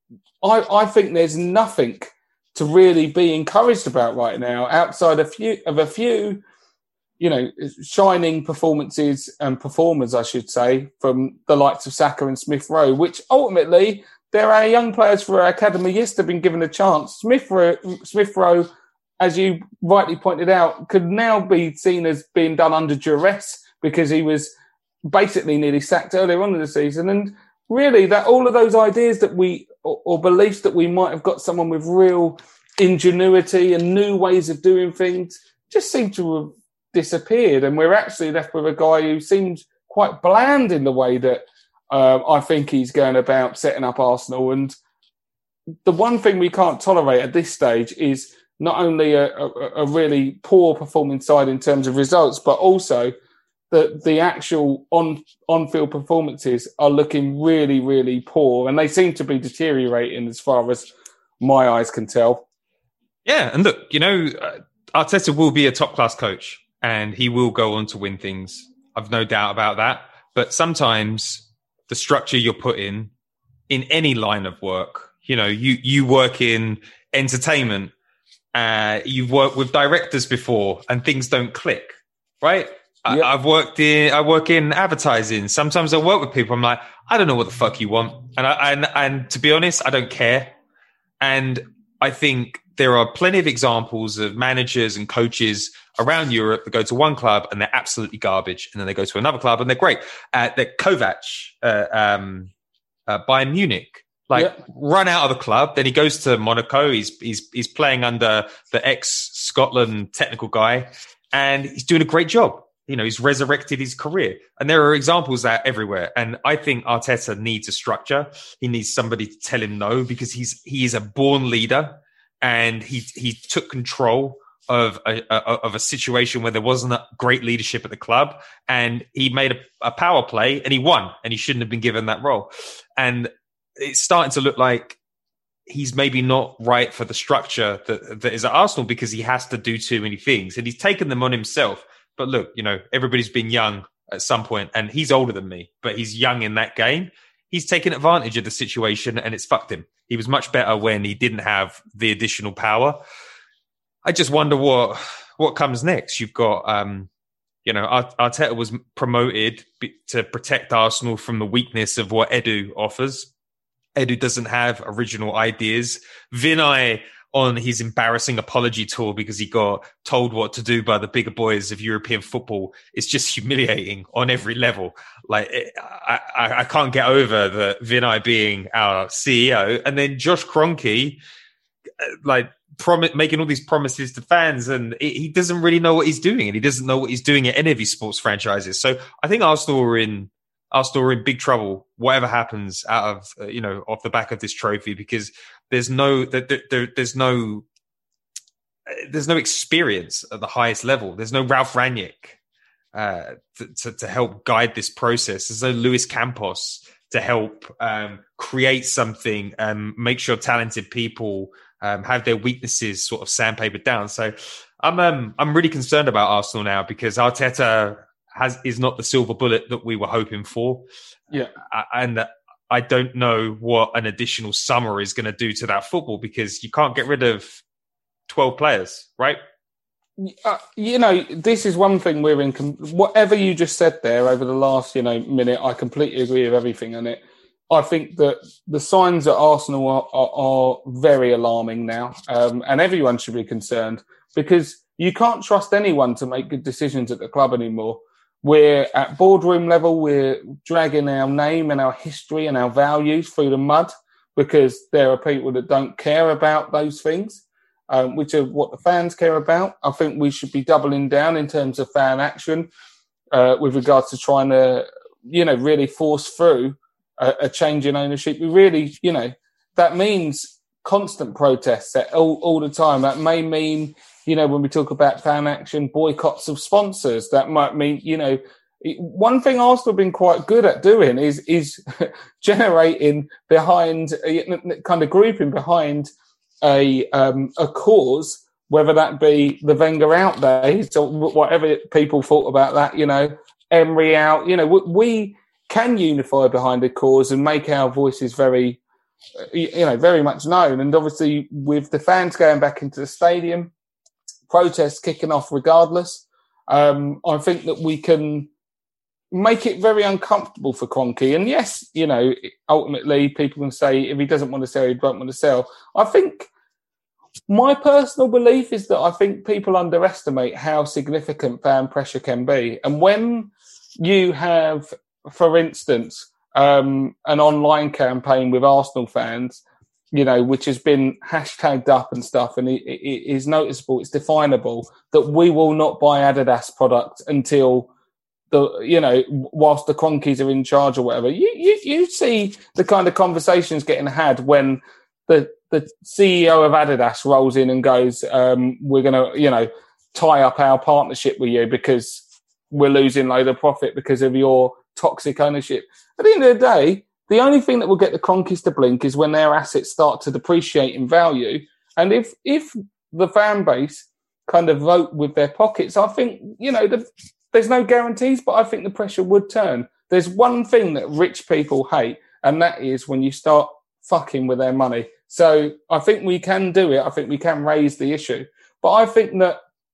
Speaker 7: I, I think there's nothing to really be encouraged about right now outside a few of a few, you know, shining performances and performers, I should say, from the likes of Saka and Smith Rowe, which ultimately there are young players for our academy. Yes, they've been given a chance. Smith Rowe, Smith Rowe, as you rightly pointed out, could now be seen as being done under duress because he was basically nearly sacked earlier on in the season. And really, that all of those ideas that we or, or beliefs that we might have got someone with real ingenuity and new ways of doing things just seem to have disappeared, and we're actually left with a guy who seems quite bland in the way that uh, I think he's going about setting up Arsenal. And the one thing we can't tolerate at this stage is not only a, a, a really poor performing side in terms of results, but also that the actual on on-field performances are looking really, really poor, and they seem to be deteriorating as far as my eyes can tell.
Speaker 6: Yeah, and look, you know, uh, Arteta will be a top-class coach, and he will go on to win things. I've no doubt about that. But sometimes the structure you're put in, in any line of work, you know, you, you work in entertainment, uh, you've worked with directors before, and things don't click, right? Yep. I, I've worked in, I work in advertising. Sometimes I work with people. I'm like, I don't know what the fuck you want. And I, and, and to be honest, I don't care. And I think there are plenty of examples of managers and coaches around Europe that go to one club and they're absolutely garbage. And then they go to another club and they're great. Uh, they're Kovac, uh, um, uh, Bayern Munich. Like, yep. Run out of the club. Then he goes to Monaco. He's, he's, he's playing under the ex-Scotland technical guy, and he's doing a great job. You know, he's resurrected his career. And there are examples that everywhere. And I think Arteta needs a structure. He needs somebody to tell him no, because he's he is a born leader, and he he took control of a, a of a situation where there wasn't a great leadership at the club, and he made a, a power play and he won, and he shouldn't have been given that role. And it's starting to look like he's maybe not right for the structure that, that is at Arsenal, because he has to do too many things, and he's taken them on himself. But look, you know, everybody's been young at some point, and he's older than me, but he's young in that game. He's taken advantage of the situation, and it's fucked him. He was much better when he didn't have the additional power. I just wonder what what comes next. You've got, um, you know, Arteta was promoted to protect Arsenal from the weakness of what Edu offers. Edu doesn't have original ideas. Vinay, on his embarrassing apology tour because he got told what to do by the bigger boys of European football, is just humiliating on every level. Like, I, I, I can't get over the Vinay being our C E O, and then Josh Kroenke, like, prom- making all these promises to fans, and he doesn't really know what he's doing, and he doesn't know what he's doing at any of his sports franchises. So I think Arsenal are in Arsenal are in big trouble, whatever happens out of, uh, you know, off the back of this trophy, because there's no, there, there, there's no, there's no experience at the highest level. There's no Ralph Rangnick uh, to, to, to help guide this process. There's no Luis Campos to help um, create something and make sure talented people um, have their weaknesses sort of sandpapered down. So I'm, um, I'm really concerned about Arsenal now, because Arteta has is not the silver bullet that we were hoping for.
Speaker 7: Yeah,
Speaker 6: and I don't know what an additional summer is going to do to that football, because you can't get rid of twelve players, right?
Speaker 7: Uh, you know, this is one thing we're in. Whatever you just said there over the last, you know, minute, I completely agree with everything on it. I think that the signs at Arsenal are, are, are very alarming now, um, and everyone should be concerned, because you can't trust anyone to make good decisions at the club anymore. We're at boardroom level, we're dragging our name and our history and our values through the mud, because there are people that don't care about those things, um, which are what the fans care about. I think we should be doubling down in terms of fan action uh, with regards to trying to, you know, really force through a, a change in ownership. We really, you know, that means constant protests all, all the time. That may mean, you know, when we talk about fan action, boycotts of sponsors. That might mean, you know, one thing Arsenal have been quite good at doing is is generating behind, kind of grouping behind a um, a cause whether that be the Wenger out days or whatever people thought about that, you know, Emery out, you know, we can unify behind a cause and make our voices very, you know, very much known. And obviously with the fans going back into the stadium, protests kicking off regardless, um, I think that we can make it very uncomfortable for Kroenke. And yes, you know, ultimately people can say if he doesn't want to sell, he don't want to sell. I think my personal belief is that I think people underestimate how significant fan pressure can be. And when you have, for instance, um, an online campaign with Arsenal fans, you know, which has been hashtagged up and stuff, and it, it is noticeable, it's definable, that we will not buy Adidas product until the, you know, whilst the Kroenkes are in charge or whatever. You, you, you see the kind of conversations getting had when the the C E O of Adidas rolls in and goes, um, we're going to, you know, tie up our partnership with you because we're losing load of profit because of your toxic ownership. At the end of the day, the only thing that will get the Kroenkes to blink is when their assets start to depreciate in value. And if if the fan base kind of vote with their pockets, I think, you know, the, there's no guarantees, but I think the pressure would turn. There's one thing that rich people hate, and that is when you start fucking with their money. So I think we can do it. I think we can raise the issue. But I think that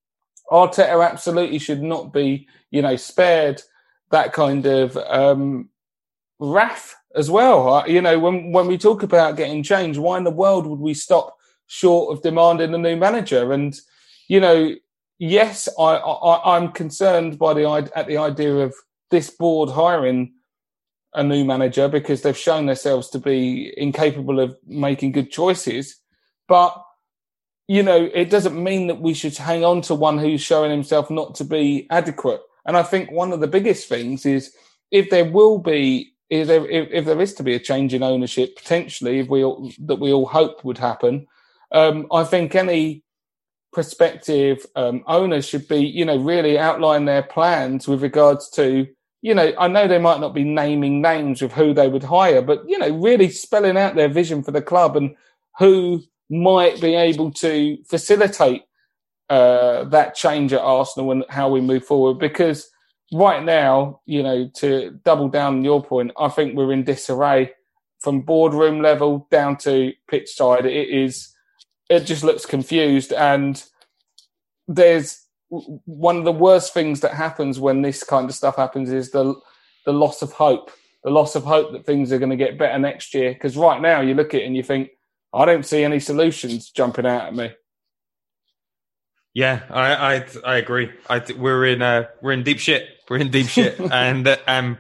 Speaker 7: Arteta absolutely should not be, you know, spared that kind of um, wrath as well. Uh, you know, when when we talk about getting change, why in the world would we stop short of demanding a new manager? And, you know, yes, I, I, I'm concerned by the at the idea of this board hiring a new manager because they've shown themselves to be incapable of making good choices. But, you know, it doesn't mean that we should hang on to one who's showing himself not to be adequate. And I think one of the biggest things is if there will be, if there, if, if there is to be a change in ownership, potentially, if we all, that we all hope would happen, um, I think any prospective um, owners should be, you know, really outline their plans with regards to, you know, I know they might not be naming names of who they would hire, but, you know, really spelling out their vision for the club and who might be able to facilitate uh, that change at Arsenal and how we move forward. Because right now, you know, to double down on your point, I think we're in disarray from boardroom level down to pitch side. It is, it just looks confused. And there's one of the worst things that happens when this kind of stuff happens is the the loss of hope, the loss of hope that things are going to get better next year. Because right now you look at it and you think, I don't see any solutions jumping out at me.
Speaker 6: Yeah, I I, I agree. I, we're in uh, we're in deep shit. We're in deep shit, and uh, um,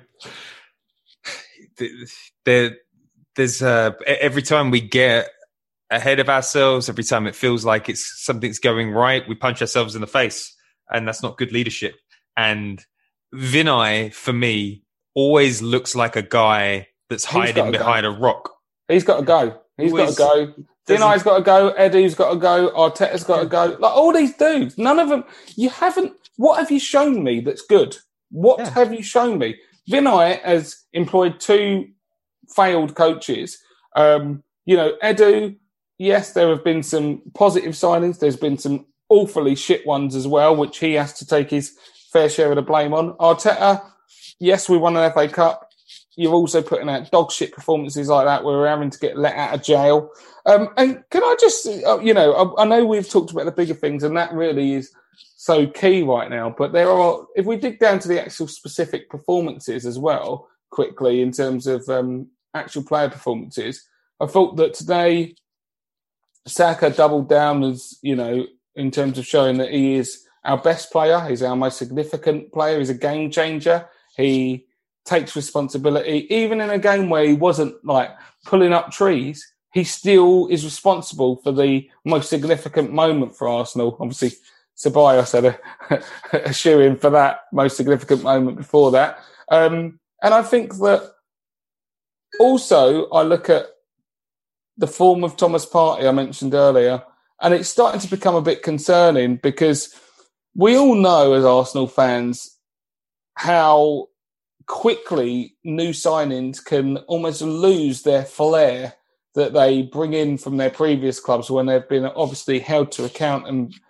Speaker 6: there there's uh, every time we get ahead of ourselves, every time it feels like it's something's going right, we punch ourselves in the face, and that's not good leadership. And Vinay, for me, always looks like a guy that's hiding behind go. a rock.
Speaker 7: He's got to go. He's always got to go. Vinay's got to go. Edu's got to go. Arteta's got to go. Like all these dudes, none of them. You haven't. What have you shown me that's good? What yeah. have you shown me? Vinay has employed two failed coaches. Um, you know, Edu. Yes, there have been some positive signings. There's been some awfully shit ones as well, which he has to take his fair share of the blame on. Arteta. Yes, we won an F A Cup. You're also putting out dog shit performances like that where we're having to get let out of jail. Um, and can I just, uh, you know, I, I know we've talked about the bigger things and that really is so key right now, but there are, if we dig down to the actual specific performances as well, quickly in terms of um, actual player performances, I thought that today Saka doubled down as, you know, in terms of showing that he is our best player, he's our most significant player, he's a game changer. He takes responsibility. Even in a game where he wasn't like pulling up trees, he still is responsible for the most significant moment for Arsenal. Obviously, Ceballos had a, a shoe-in for that most significant moment before that. Um, and I think that also I look at the form of Thomas Partey I mentioned earlier, and it's starting to become a bit concerning because we all know as Arsenal fans how quickly new signings can almost lose their flair that they bring in from their previous clubs when they've been obviously held to account and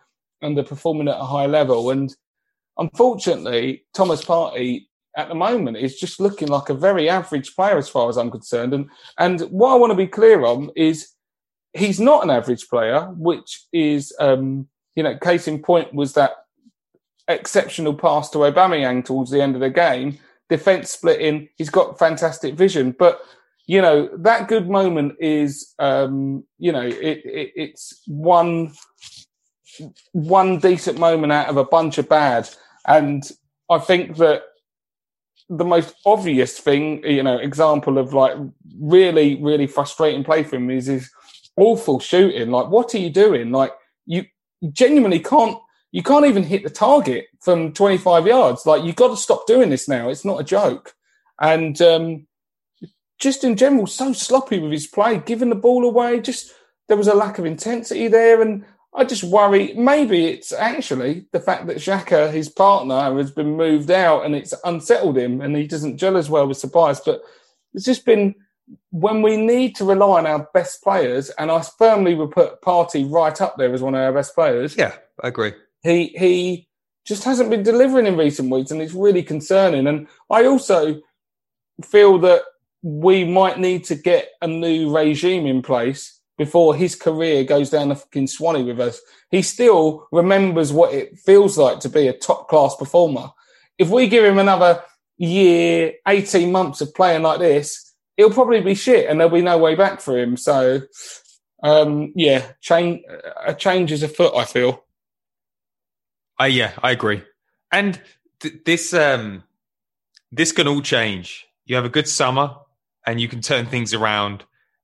Speaker 7: and they're performing at a high level. And unfortunately, Thomas Partey at the moment is just looking like a very average player as far as I'm concerned. And and what I want to be clear on is he's not an average player, which is, um, you know, case in point was that exceptional pass to Aubameyang towards the end of the game, defence splitting, he's got fantastic vision. But, you know, that good moment is, um, you know, it, it, it's one one decent moment out of a bunch of bad. And I think that the most obvious thing, you know, example of like really, really frustrating play for him is his awful shooting. Like, what are you doing? Like, you genuinely can't, you can't even hit the target from twenty-five yards. Like, you've got to stop doing this now. It's not a joke. And um, just in general, so sloppy with his play, giving the ball away. Just, there was a lack of intensity there. And I just worry, maybe it's actually the fact that Xhaka, his partner, has been moved out and it's unsettled him and he doesn't gel as well with Tobias. But it's just been, when we need to rely on our best players, and I firmly would put Partey right up there as one of our best players.
Speaker 6: Yeah, I agree.
Speaker 7: He he just hasn't been delivering in recent weeks, and it's really concerning. And I also feel that we might need to get a new regime in place before his career goes down the fucking Swanee with us. He still remembers what it feels like to be a top-class performer. If we give him another year, eighteen months of playing like this, he'll probably be shit and there'll be no way back for him. So, um, yeah, change, a change is afoot, I feel.
Speaker 6: Uh, yeah, I agree. And th- this um, this can all change. You have a good summer and you can turn things around,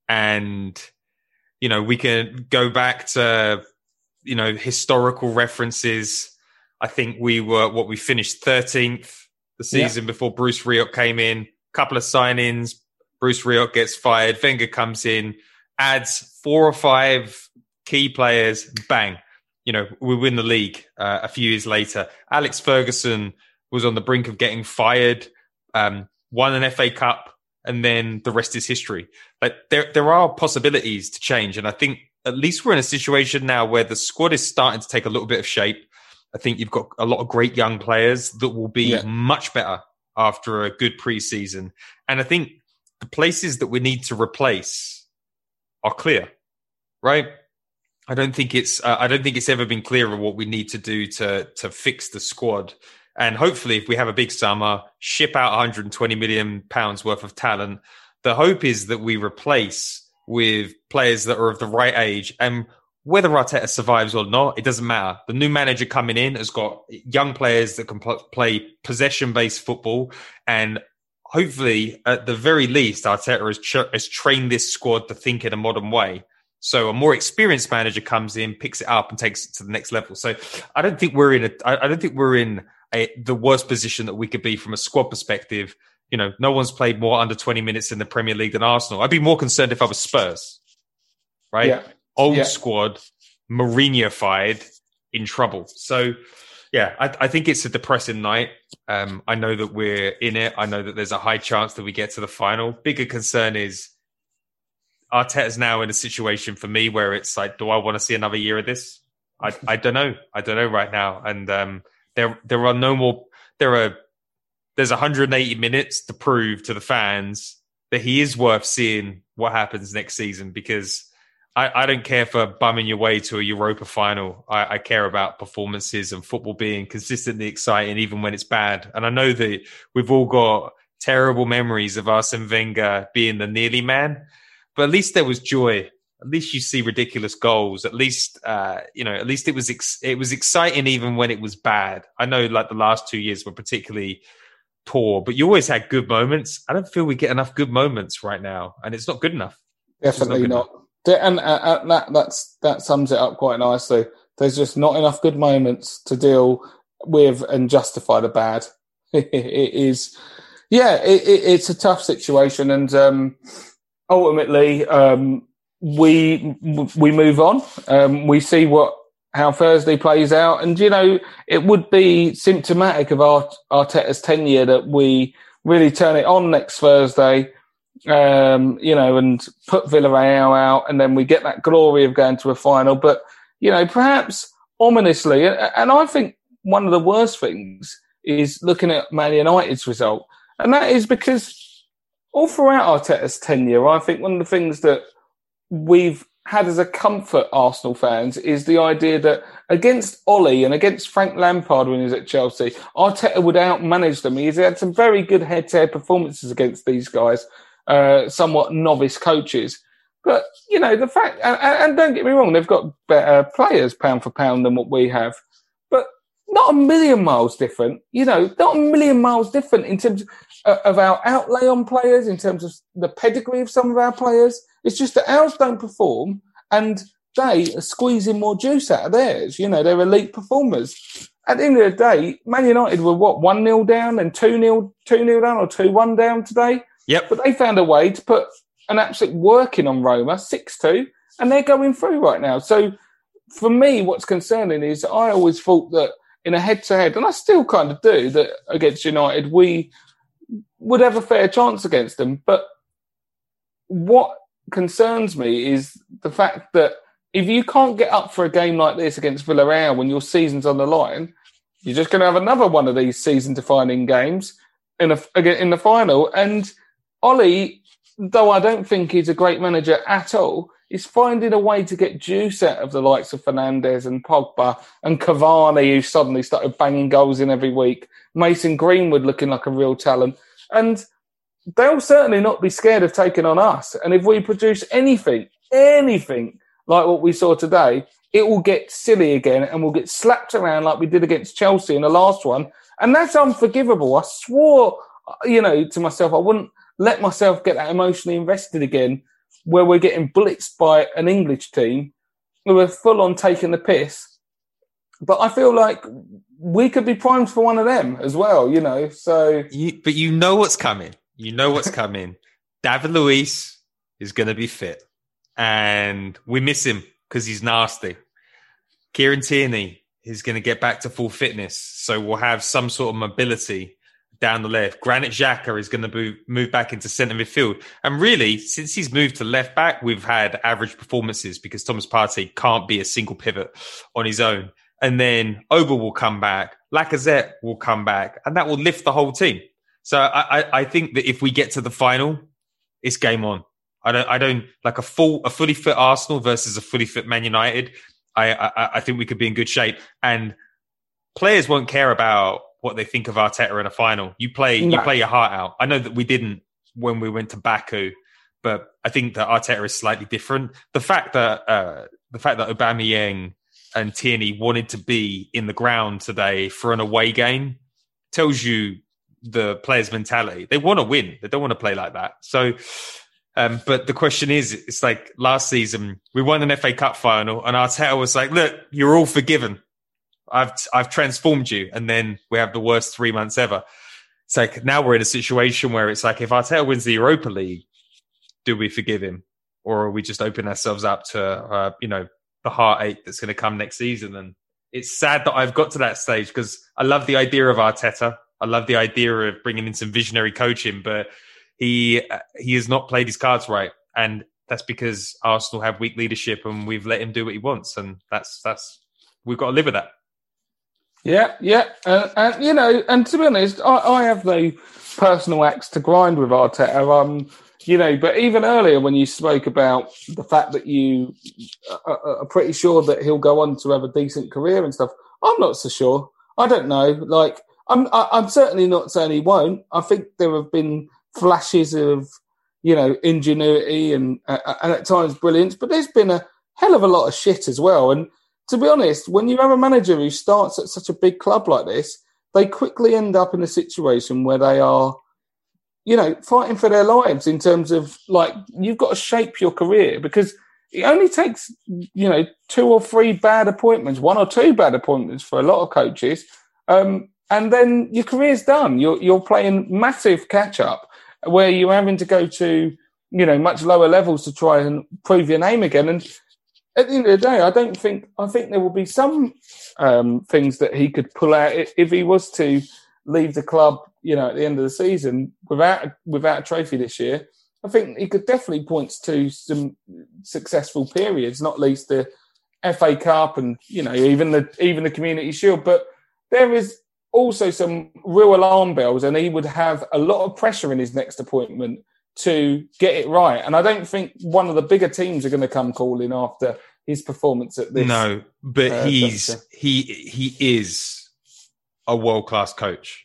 Speaker 6: and you know, we can go back to, you know, historical references. I think we were, what, we finished thirteenth the season yeah. before Bruce Rioch came in. Couple of sign-ins. Bruce Rioch gets fired. Wenger comes in, adds four or five key players. Bang. You know, we win the league uh, a few years later. Alex Ferguson was on the brink of getting fired, um, won an F A Cup, and then the rest is history. Like, there, there are possibilities to change. And I think at least we're in a situation now where the squad is starting to take a little bit of shape. I think you've got a lot of great young players that will be yeah. much better after a good preseason. And I think the places that we need to replace are clear, right? I don't think it's, uh, I don't think it's ever been clearer what we need to do to, to fix the squad. And hopefully, if we have a big summer, ship out one hundred twenty million pounds worth of talent, the hope is that we replace with players that are of the right age. And whether Arteta survives or not, it doesn't matter. The new manager coming in has got young players that can pl- play possession-based football. And hopefully, at the very least, Arteta has, ch- has trained this squad to think in a modern way. So a more experienced manager comes in, picks it up, and takes it to the next level. So I don't think we're in a. I don't think we're in a, the worst position that we could be from a squad perspective. You know, no one's played more under twenty minutes in the Premier League than Arsenal. I'd be more concerned if I was Spurs, right? Yeah. Old yeah. squad, Mourinho-fied, in trouble. So, yeah, I, I think it's a depressing night. Um, I know that we're in it. I know that there's a high chance that we get to the final. Bigger concern is Arteta's now in a situation for me where it's like, do I want to see another year of this? I, I don't know. I don't know right now. And um, there there are no more. There are there's one hundred eighty minutes to prove to the fans that he is worth seeing what happens next season, because I, I don't care for bumming your way to a Europa final. I, I care about performances and football being consistently exciting, even when it's bad. And I know that we've all got terrible memories of Arsene Wenger being the nearly man, but at least there was joy. At least you see ridiculous goals. At least, uh, you know, at least it was ex- it was exciting even when it was bad. I know, like, the last two years were particularly poor, but you always had good moments. I don't feel we get enough good moments right now, and it's not good enough.
Speaker 7: Definitely not. not. And uh, uh, that that's that sums it up quite nicely. There's just not enough good moments to deal with and justify the bad. It is, yeah, it, it, it's a tough situation, and um, ultimately, um, we we move on. Um, we see what how Thursday plays out, and you know, it would be symptomatic of our Arteta's tenure that we really turn it on next Thursday. Um, you know, and put Villarreal out, and then we get that glory of going to a final. But, you know, perhaps ominously. And I think one of the worst things is looking at Man United's result. And that is because all throughout Arteta's tenure, I think one of the things that we've had as a comfort, Arsenal fans, is the idea that against Ollie and against Frank Lampard when he was at Chelsea, Arteta would outmanage them. He's had some very good head-to-head performances against these guys, uh, somewhat novice coaches. But, you know, the fact, and, and don't get me wrong, they've got better players pound for pound than what we have. But not a million miles different, you know, not a million miles different in terms of our outlay on players, in terms of the pedigree of some of our players. It's just that ours don't perform and they are squeezing more juice out of theirs. You know, they're elite performers. At the end of the day, Man United were, what, one nil down and two nil down or two one down today?
Speaker 6: Yep.
Speaker 7: But they found a way to put an absolute working on Roma, six two, and they're going through right now. So for me, what's concerning is I always thought that in a head-to-head, and I still kind of do, that against United, we would have a fair chance against them. But what concerns me is the fact that if you can't get up for a game like this against Villarreal when your season's on the line, you're just going to have another one of these season-defining games in a, in the final. And Ollie, though I don't think he's a great manager at all, is finding a way to get juice out of the likes of Fernandes and Pogba and Cavani, who suddenly started banging goals in every week. Mason Greenwood looking like a real talent. And they'll certainly not be scared of taking on us. And if we produce anything, anything like what we saw today, it will get silly again and we'll get slapped around like we did against Chelsea in the last one. And that's unforgivable. I swore, you know, to myself, I wouldn't let myself get that emotionally invested again where we're getting blitzed by an English team who are full on taking the piss. But I feel like we could be primed for one of them as well, you know. So,
Speaker 6: you, But you know what's coming. You know what's coming. David Luiz is going to be fit. And we miss him because he's nasty. Kieran Tierney is going to get back to full fitness. So we'll have some sort of mobility down the left. Granit Xhaka is going to move, move back into centre midfield. And really, since he's moved to left back, we've had average performances because Thomas Partey can't be a single pivot on his own. And then Oba will come back. Lacazette will come back. And that will lift the whole team. So I, I, I think that if we get to the final, it's game on. I don't, I don't like a full, a fully fit Arsenal versus a fully fit Man United. I, I, I think we could be in good shape, and players won't care about what they think of Arteta in a final. You play, no. you play your heart out. I know that we didn't when we went to Baku, but I think that Arteta is slightly different. The fact that, uh, the fact that Aubameyang and Tierney wanted to be in the ground today for an away game tells you the players' mentality. They want to win. They don't want to play like that. So, Um, but the question is, it's like last season, we won an F A Cup final and Arteta was like, look, you're all forgiven. I've, I've transformed you. And then we have the worst three months ever. It's like, now we're in a situation where it's like, if Arteta wins the Europa League, do we forgive him? Or are we just open ourselves up to, uh, you know, the heartache that's going to come next season? And it's sad that I've got to that stage because I love the idea of Arteta. I love the idea of bringing in some visionary coaching, but He he has not played his cards right, and that's because Arsenal have weak leadership, and we've let him do what he wants, and that's that's we've got to live with that.
Speaker 7: Yeah, yeah, uh, and you know, and to be honest, I, I have the personal axe to grind with Arteta. Um, you know, but even earlier when you spoke about the fact that you are, are pretty sure that he'll go on to have a decent career and stuff, I'm not so sure. I don't know. Like, I'm I, I'm certainly not saying he won't. I think there have been flashes of, you know, ingenuity and uh, and at times brilliance, but there's been a hell of a lot of shit as well. And to be honest, when you have a manager who starts at such a big club like this, they quickly end up in a situation where they are, you know, fighting for their lives in terms of, like, you've got to shape your career because it only takes, you know, two or three bad appointments, one or two bad appointments for a lot of coaches, um, and then your career's done. You're you're playing massive catch-up, where you're having to go to, you know, much lower levels to try and prove your name again. And at the end of the day, I don't think, I think there will be some um, things that he could pull out if he was to leave the club, you know, at the end of the season without, without a trophy this year. I think he could definitely point to some successful periods, not least the F A Cup and, you know, even the even the Community Shield. But there is also some real alarm bells, and he would have a lot of pressure in his next appointment to get it right. And I don't think one of the bigger teams are going to come calling after his performance at this.
Speaker 6: No, but
Speaker 7: uh,
Speaker 6: he's
Speaker 7: juncture.
Speaker 6: he he is a world-class coach,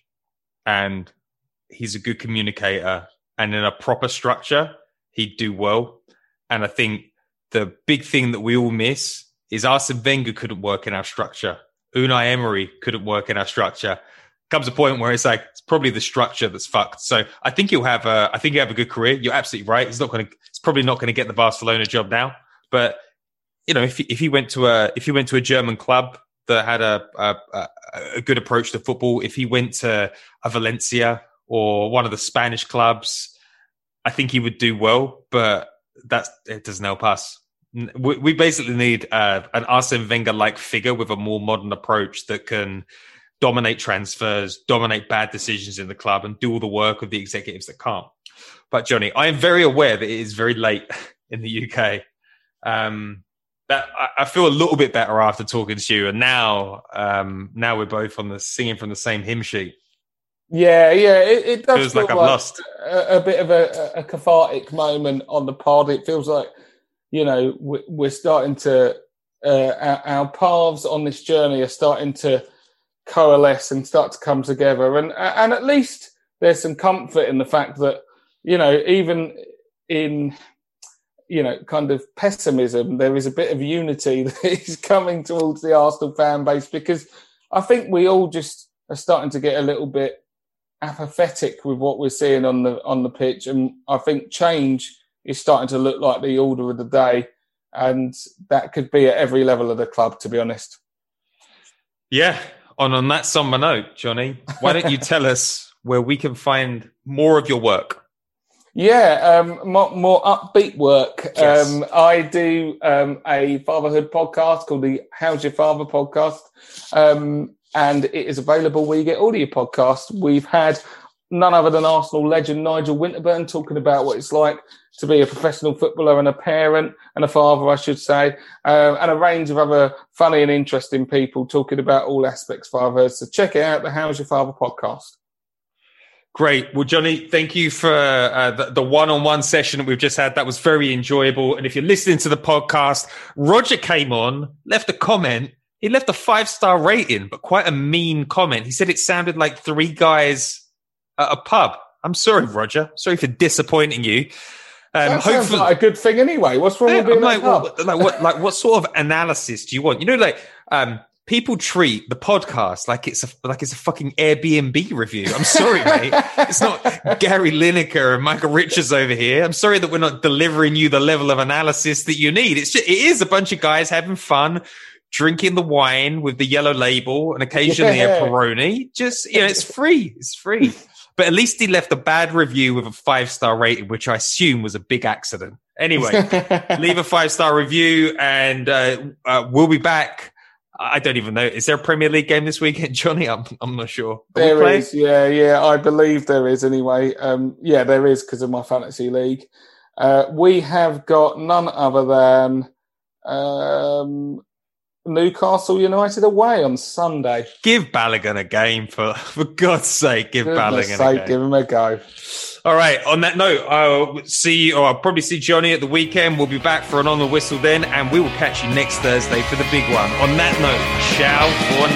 Speaker 6: and he's a good communicator, and in a proper structure, he'd do well. And I think the big thing that we all miss is Arsene Wenger couldn't work in our structure. Unai Emery couldn't work in our structure. Comes a point where it's like, it's probably the structure that's fucked. So I think he'll have a, I think he'll have a good career. You're absolutely right. He's not going to, he's probably not going to get the Barcelona job now. But, you know, if he, if he went to a, if he went to a German club that had a, a, a good approach to football, if he went to a Valencia or one of the Spanish clubs, I think he would do well. But that's, it doesn't help us. We, we basically need uh, an Arsene Wenger-like figure with a more modern approach that can dominate transfers, dominate bad decisions in the club, and do all the work of the executives that can't. But Johnny, I am very aware that it is very late in the U K. Um, that I, I feel a little bit better after talking to you, and now, um, now we're both on the singing from the same hymn sheet.
Speaker 7: Yeah, yeah, it, it does
Speaker 6: feels
Speaker 7: feel
Speaker 6: like I've
Speaker 7: like
Speaker 6: lost
Speaker 7: a, a bit of a, a cathartic moment on the pod. It feels like, you know, we're starting to uh, our, our paths on this journey are starting to coalesce and start to come together, and and at least there's some comfort in the fact that, you know, even in, you know, kind of pessimism, there is a bit of unity that is coming towards the Arsenal fan base, because I think we all just are starting to get a little bit apathetic with what we're seeing on the on the pitch, and I think change is starting to look like the order of the day, and that could be at every level of the club, to be honest.
Speaker 6: Yeah. And on that somber note, Johnny, why don't you tell us where we can find more of your work?
Speaker 7: Yeah, um, more, more upbeat work.
Speaker 6: Yes.
Speaker 7: Um, I do um, a fatherhood podcast called the How's Your Father podcast, um, and it is available where you get all of your podcasts. We've had none other than Arsenal legend Nigel Winterburn talking about what it's like to be a professional footballer and a parent and a father, I should say, uh, and a range of other funny and interesting people talking about all aspects of fatherhood. So check it out, the How's Your Father podcast.
Speaker 6: Great. Well, Johnny, thank you for uh, the, the one-on-one session that we've just had. That was very enjoyable. And if you're listening to the podcast, Roger came on, left a comment. He left a five-star rating, but quite a mean comment. He said it sounded like three guys at a pub. I'm sorry, Roger. Sorry for disappointing you. Um,
Speaker 7: that sounds
Speaker 6: hopefully,
Speaker 7: like a good thing anyway. What's wrong
Speaker 6: yeah,
Speaker 7: with being
Speaker 6: like,
Speaker 7: a pub?
Speaker 6: what, like, what, like, what sort of analysis do you want? You know, like, um, people treat the podcast like it's a like it's a fucking Airbnb review. I'm sorry, mate. It's not Gary Lineker and Michael Richards over here. I'm sorry that we're not delivering you the level of analysis that you need. It's just, it is a bunch of guys having fun, drinking the wine with the yellow label, and occasionally
Speaker 7: yeah.
Speaker 6: a Peroni. Just, you know, it's free. It's free. But at least he left a bad review with a five-star rating, which I assume was a big accident. Anyway, leave a five-star review, and uh, uh, we'll be back. I don't even know. Is there a Premier League game this weekend, Johnny? I'm I'm not sure. Are
Speaker 7: there is, yeah, yeah. I believe there is anyway. Um, yeah, there is because of my fantasy league. Uh, we have got none other than um, Newcastle United away on Sunday.
Speaker 6: Give Balogun a game, for for God's sake. Give
Speaker 7: Goodness
Speaker 6: Balogun
Speaker 7: sake,
Speaker 6: a game.
Speaker 7: give him a go.
Speaker 6: All right. On that note, I'll see, or I'll probably see Johnny at the weekend. We'll be back for an On the Whistle then, and we will catch you next Thursday for the big one. On that note, ciao for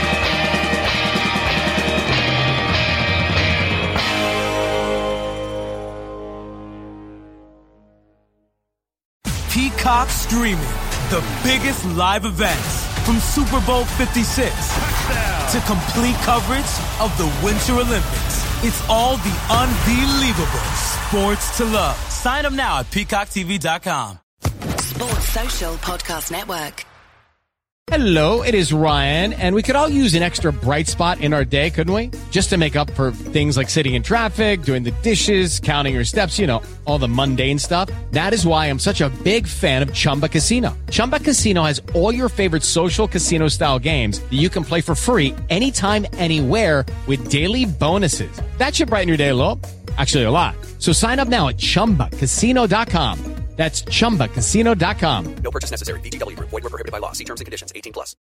Speaker 6: now.
Speaker 8: Peacock Streaming, the biggest live events from Super Bowl fifty-six Touchdown. To complete coverage of the Winter Olympics. It's all the unbelievable sports to love. Sign up now at peacock t v dot com.
Speaker 9: Sports Social Podcast Network.
Speaker 10: Hello, it is Ryan, and we could all use an extra bright spot in our day, couldn't we? Just to make up for things like sitting in traffic, doing the dishes, counting your steps, you know, all the mundane stuff. That is why I'm such a big fan of Chumba Casino. Chumba Casino has all your favorite social casino-style games that you can play for free anytime, anywhere with daily bonuses. That should brighten your day a little. Actually, a lot. So sign up now at chumba casino dot com. That's chumba casino dot com.
Speaker 11: No purchase necessary. V G W Group. Void where prohibited by law. See terms and conditions. eighteen plus.